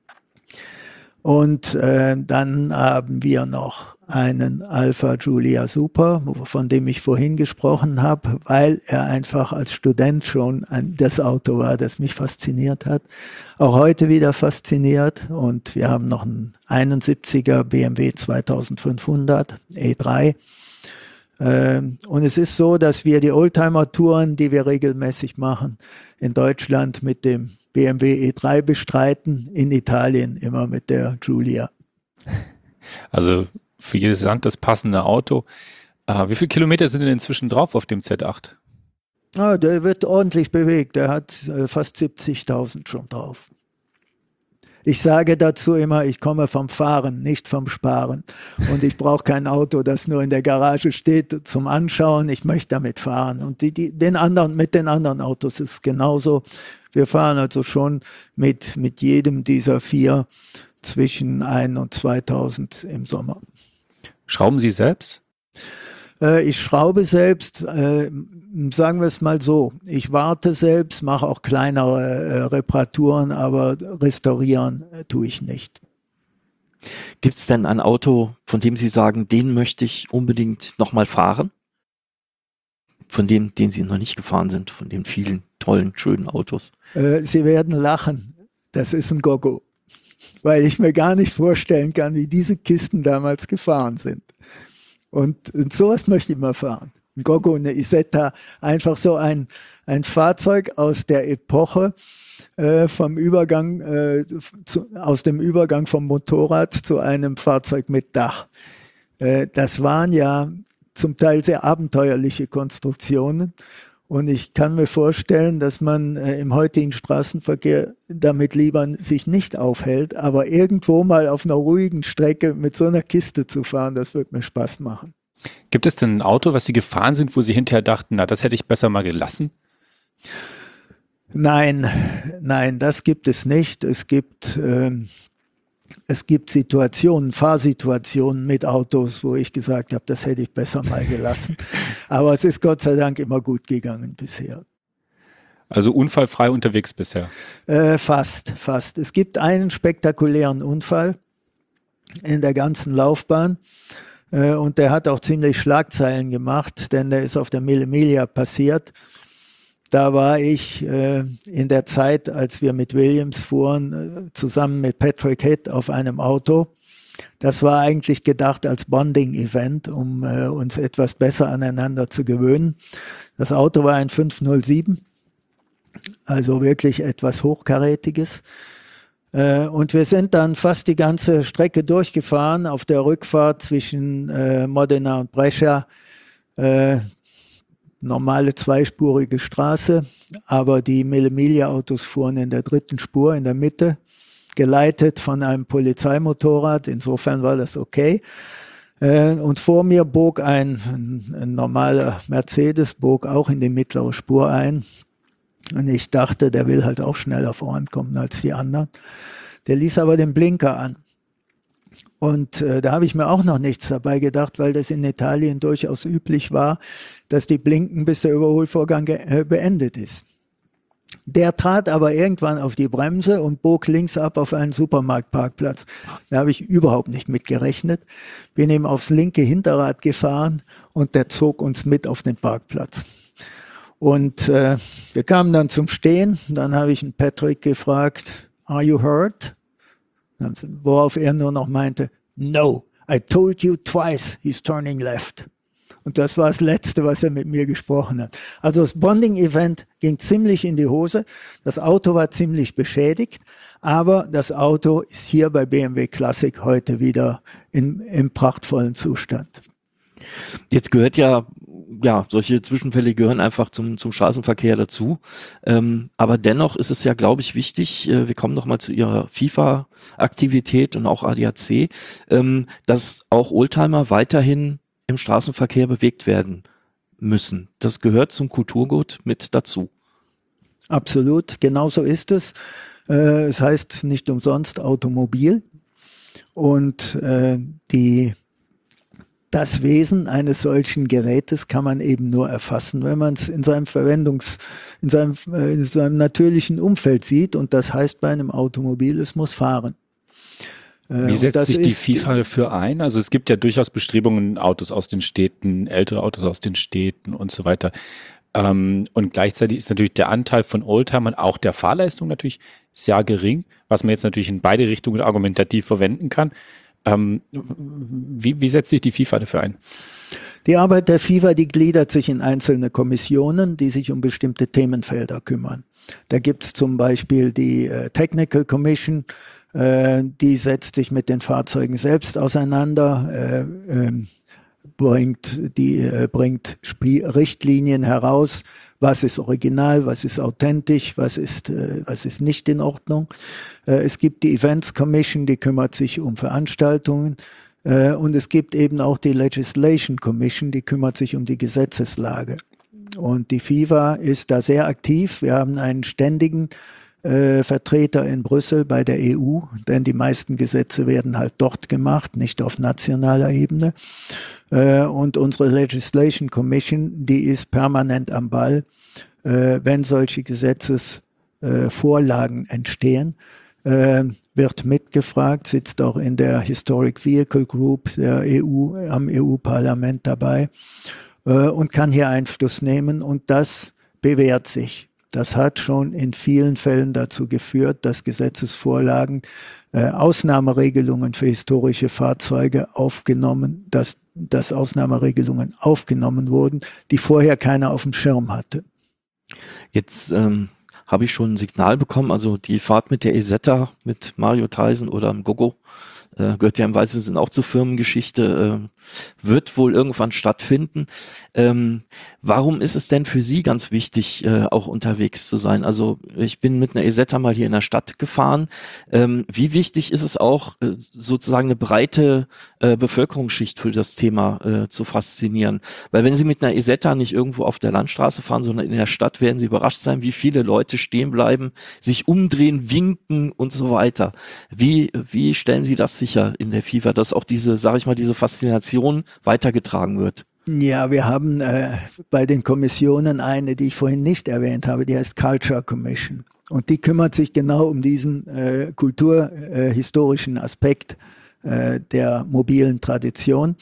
Und äh, dann haben wir noch einen Alfa Giulia Super, von dem ich vorhin gesprochen habe, weil er einfach als Student schon ein, das Auto war, das mich fasziniert hat. Auch heute wieder fasziniert. Und wir haben noch einen einundsiebziger B M W zweitausendfünfhundert E drei. Ähm, und es ist so, dass wir die Oldtimer-Touren, die wir regelmäßig machen, in Deutschland mit dem B M W E drei bestreiten, in Italien immer mit der Giulia. Also für jedes Land das passende Auto. Äh, wie viele Kilometer sind denn inzwischen drauf auf dem Z acht? Ah, der wird ordentlich bewegt. Der hat äh, fast siebzigtausend schon drauf. Ich sage dazu immer, ich komme vom Fahren, nicht vom Sparen. Und ich brauche kein Auto, das nur in der Garage steht zum Anschauen. Ich möchte damit fahren. Und die, die, den anderen, mit den anderen Autos ist es genauso. Wir fahren also schon mit, mit jedem dieser vier zwischen ein und zweitausend im Sommer. Schrauben Sie selbst? Äh, ich schraube selbst, äh, sagen wir es mal so, ich warte selbst, mache auch kleinere äh, Reparaturen, aber restaurieren äh, tue ich nicht. Gibt es denn ein Auto, von dem Sie sagen, den möchte ich unbedingt nochmal fahren? Von dem, den Sie noch nicht gefahren sind, von den vielen tollen, schönen Autos? Äh, Sie werden lachen, das ist ein Goggo. Weil ich mir gar nicht vorstellen kann, wie diese Kisten damals gefahren sind. Und, und sowas möchte ich mal fahren. Ein Goggo, eine Isetta, einfach so ein, ein Fahrzeug aus der Epoche, äh, vom Übergang, äh, zu, aus dem Übergang vom Motorrad zu einem Fahrzeug mit Dach. Äh, das waren ja zum Teil sehr abenteuerliche Konstruktionen. Und ich kann mir vorstellen, dass man äh, im heutigen Straßenverkehr damit lieber sich nicht aufhält, aber irgendwo mal auf einer ruhigen Strecke mit so einer Kiste zu fahren, das wird mir Spaß machen. Gibt es denn ein Auto, was Sie gefahren sind, wo Sie hinterher dachten, na, das hätte ich besser mal gelassen? Nein, nein, das gibt es nicht. Es gibt, ähm, es gibt Situationen, Fahrsituationen mit Autos, wo ich gesagt habe, das hätte ich besser mal gelassen. Aber es ist Gott sei Dank immer gut gegangen bisher. Also unfallfrei unterwegs bisher? Äh, fast, fast. Es gibt einen spektakulären Unfall in der ganzen Laufbahn. Äh, und der hat auch ziemlich Schlagzeilen gemacht, denn der ist auf der Mille Miglia passiert. Da war ich äh, in der Zeit, als wir mit Williams fuhren, äh, zusammen mit Patrick Head auf einem Auto. Das war eigentlich gedacht als Bonding-Event, um äh, uns etwas besser aneinander zu gewöhnen. Das Auto war ein fünf null sieben, also wirklich etwas Hochkarätiges. Äh, und wir sind dann fast die ganze Strecke durchgefahren, auf der Rückfahrt zwischen äh, Modena und Brescia. Äh, normale zweispurige Straße, aber die Mille Miglia Autos fuhren in der dritten Spur in der Mitte, geleitet von einem Polizeimotorrad. Insofern war das okay. Äh, und vor mir bog ein, ein, ein normaler Mercedes, bog auch in die mittlere Spur ein. Und ich dachte, der will halt auch schneller vorankommen als die anderen. Der ließ aber den Blinker an. Und äh, da habe ich mir auch noch nichts dabei gedacht, weil das in Italien durchaus üblich war, dass die blinken, bis der Überholvorgang äh, beendet ist. Der trat aber irgendwann auf die Bremse und bog links ab auf einen Supermarktparkplatz. Da habe ich überhaupt nicht mit gerechnet. Bin ihm aufs linke Hinterrad gefahren und der zog uns mit auf den Parkplatz. Und äh, wir kamen dann zum Stehen. Dann habe ich einen Patrick gefragt, "Are you hurt?" Worauf er nur noch meinte, "No, I told you twice he's turning left." Und das war das Letzte, was er mit mir gesprochen hat. Also das Bonding-Event ging ziemlich in die Hose. Das Auto war ziemlich beschädigt, aber das Auto ist hier bei B M W Classic heute wieder in, im prachtvollen Zustand. Jetzt gehört ja, ja, solche Zwischenfälle gehören einfach zum, zum Straßenverkehr dazu. Ähm, aber dennoch ist es ja, glaube ich, wichtig, äh, wir kommen noch mal zu Ihrer FIFA-Aktivität und auch A D A C, ähm, dass auch Oldtimer weiterhin im Straßenverkehr bewegt werden müssen. Das gehört zum Kulturgut mit dazu. Absolut, genauso ist es. Äh, es heißt nicht umsonst Automobil. Und äh, die Das Wesen eines solchen Gerätes kann man eben nur erfassen, wenn man es in seinem Verwendungs-, in seinem, äh, in seinem natürlichen Umfeld sieht. Und das heißt bei einem Automobil, es muss fahren. Äh, Wie setzt sich die ist, FIFA dafür ein? Also es gibt ja durchaus Bestrebungen, Autos aus den Städten, ältere Autos aus den Städten und so weiter. Ähm, und gleichzeitig ist natürlich der Anteil von Oldtimern, auch der Fahrleistung natürlich sehr gering, was man jetzt natürlich in beide Richtungen argumentativ verwenden kann. Ähm, wie, wie setzt sich die FIFA dafür ein? Die Arbeit der FIFA, die gliedert sich in einzelne Kommissionen, die sich um bestimmte Themenfelder kümmern. Da gibt es zum Beispiel die äh, Technical Commission, äh, die setzt sich mit den Fahrzeugen selbst auseinander, äh, äh, bringt, die, äh, bringt Spie- Richtlinien heraus, was ist original, was ist authentisch, was ist, äh, was ist nicht in Ordnung. Äh, es gibt die Events Commission, die kümmert sich um Veranstaltungen. Äh, und es gibt eben auch die Legislation Commission, die kümmert sich um die Gesetzeslage. Und die FIFA ist da sehr aktiv. Wir haben einen ständigen äh, Vertreter in Brüssel bei der E U, denn die meisten Gesetze werden halt dort gemacht, nicht auf nationaler Ebene. Äh, und unsere Legislation Commission, die ist permanent am Ball, äh, wenn solche Gesetzesvorlagen äh, entstehen. Äh, wird mitgefragt, sitzt auch in der Historic Vehicle Group der E U, am E U-Parlament dabei äh, und kann hier Einfluss nehmen, und das bewährt sich. Das hat schon in vielen Fällen dazu geführt, dass Gesetzesvorlagen, äh, Ausnahmeregelungen für historische Fahrzeuge aufgenommen, dass, dass Ausnahmeregelungen aufgenommen wurden, die vorher keiner auf dem Schirm hatte. Jetzt ähm habe ich schon ein Signal bekommen, also die Fahrt mit der Isetta, mit Mario Tyson oder dem Gogo, äh, gehört ja im weitesten Sinne auch zur Firmengeschichte, äh, wird wohl irgendwann stattfinden. Ähm, warum ist es denn für Sie ganz wichtig, äh, auch unterwegs zu sein? Also ich bin mit einer Isetta mal hier in der Stadt gefahren. Ähm, wie wichtig ist es auch, äh, sozusagen eine breite äh, Bevölkerungsschicht für das Thema äh, zu faszinieren? Weil wenn Sie mit einer Isetta nicht irgendwo auf der Landstraße fahren, sondern in der Stadt, werden Sie überrascht sein, wie viele Leute stehen bleiben, sich umdrehen, winken und so weiter. Wie, wie stellen Sie das sicher in der FIFA, dass auch diese, sage ich mal, diese Faszination weitergetragen wird? Ja, wir haben äh, bei den Kommissionen eine, die ich vorhin nicht erwähnt habe, die heißt Culture Commission. Und die kümmert sich genau um diesen äh, kulturhistorischen äh, Aspekt äh, der mobilen Tradition.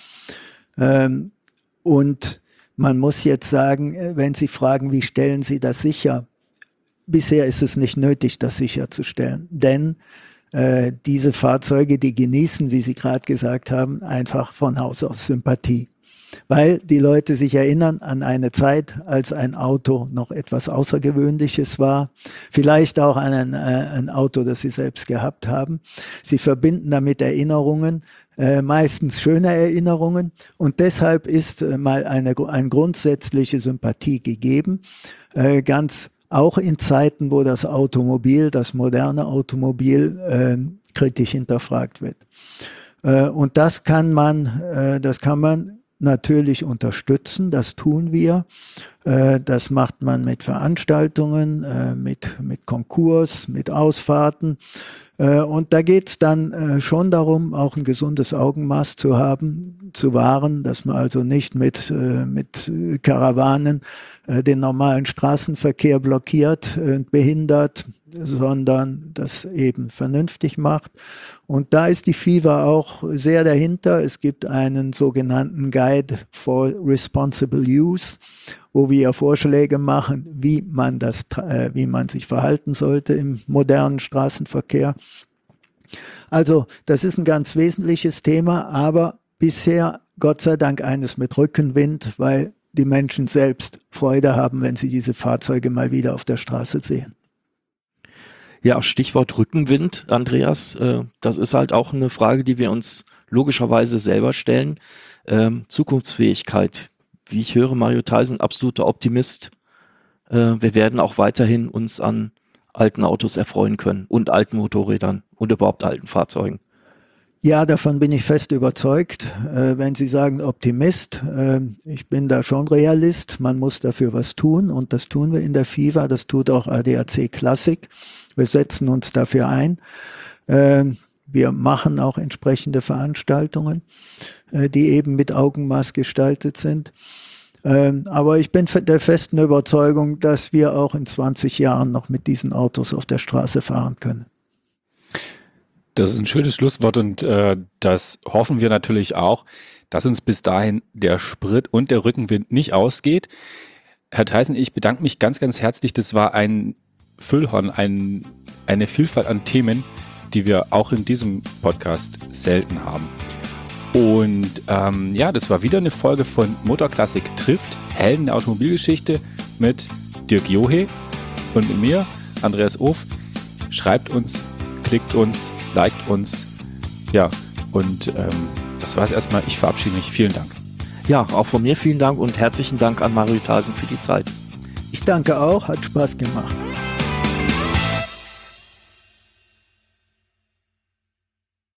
Ähm, und man muss jetzt sagen, wenn Sie fragen, wie stellen Sie das sicher? Bisher ist es nicht nötig, das sicherzustellen, denn äh, diese Fahrzeuge, die genießen, wie Sie gerade gesagt haben, einfach von Haus aus Sympathie. weil die Leute sich erinnern an eine Zeit, als ein Auto noch etwas Außergewöhnliches war, vielleicht auch an ein, äh, ein Auto, das sie selbst gehabt haben. Sie verbinden damit Erinnerungen, äh, meistens schöne Erinnerungen, und deshalb ist äh, mal eine, eine grundsätzliche Sympathie gegeben, äh, ganz auch in Zeiten, wo das Automobil, das moderne Automobil, äh, kritisch hinterfragt wird. Äh, und das kann man, äh, das kann man natürlich unterstützen, das tun wir. Äh, das macht man mit Veranstaltungen, äh, mit, mit Konkurs, mit Ausfahrten. Äh, und da geht es dann äh, schon darum, auch ein gesundes Augenmaß zu haben, zu wahren, dass man also nicht mit, äh, mit Karawanen äh, den normalen Straßenverkehr blockiert und behindert, sondern das eben vernünftig macht. Und da ist die FIFA auch sehr dahinter. Es gibt einen sogenannten Guide for Responsible Use, wo wir Vorschläge machen, wie man das, äh, wie man sich verhalten sollte im modernen Straßenverkehr. Also das ist ein ganz wesentliches Thema, aber bisher Gott sei Dank eines mit Rückenwind, weil die Menschen selbst Freude haben, wenn sie diese Fahrzeuge mal wieder auf der Straße sehen. Ja, Stichwort Rückenwind, Andreas, äh, das ist halt auch eine Frage, die wir uns logischerweise selber stellen. Ähm, Zukunftsfähigkeit. Wie ich höre, Mario Theisen, absoluter Optimist. Äh, wir werden auch weiterhin uns an alten Autos erfreuen können und alten Motorrädern und überhaupt alten Fahrzeugen. Ja, davon bin ich fest überzeugt. Äh, wenn Sie sagen Optimist, äh, ich bin da schon Realist. Man muss dafür was tun, und das tun wir in der FIFA. Das tut auch A D A C Classic. Wir setzen uns dafür ein. Äh, wir machen auch entsprechende Veranstaltungen, äh, die eben mit Augenmaß gestaltet sind. Äh, aber ich bin der festen Überzeugung, dass wir auch in zwanzig Jahren noch mit diesen Autos auf der Straße fahren können. Das ist ein schönes Schlusswort, und äh, das hoffen wir natürlich auch, dass uns bis dahin der Sprit und der Rückenwind nicht ausgeht. Herr Theisen, ich bedanke mich ganz, ganz herzlich. Das war ein Füllhorn, ein, eine Vielfalt an Themen, die wir auch in diesem Podcast selten haben. Und ähm, ja, das war wieder eine Folge von Motorklassik trifft, Helden der Automobilgeschichte mit Dirk Johe und mit mir, Andreas Of. Schreibt uns, klickt uns, liked uns. Ja, und ähm, das war es erstmal. Ich verabschiede mich. Vielen Dank. Ja, auch von mir vielen Dank und herzlichen Dank an Mario Theisen für die Zeit. Ich danke auch, hat Spaß gemacht.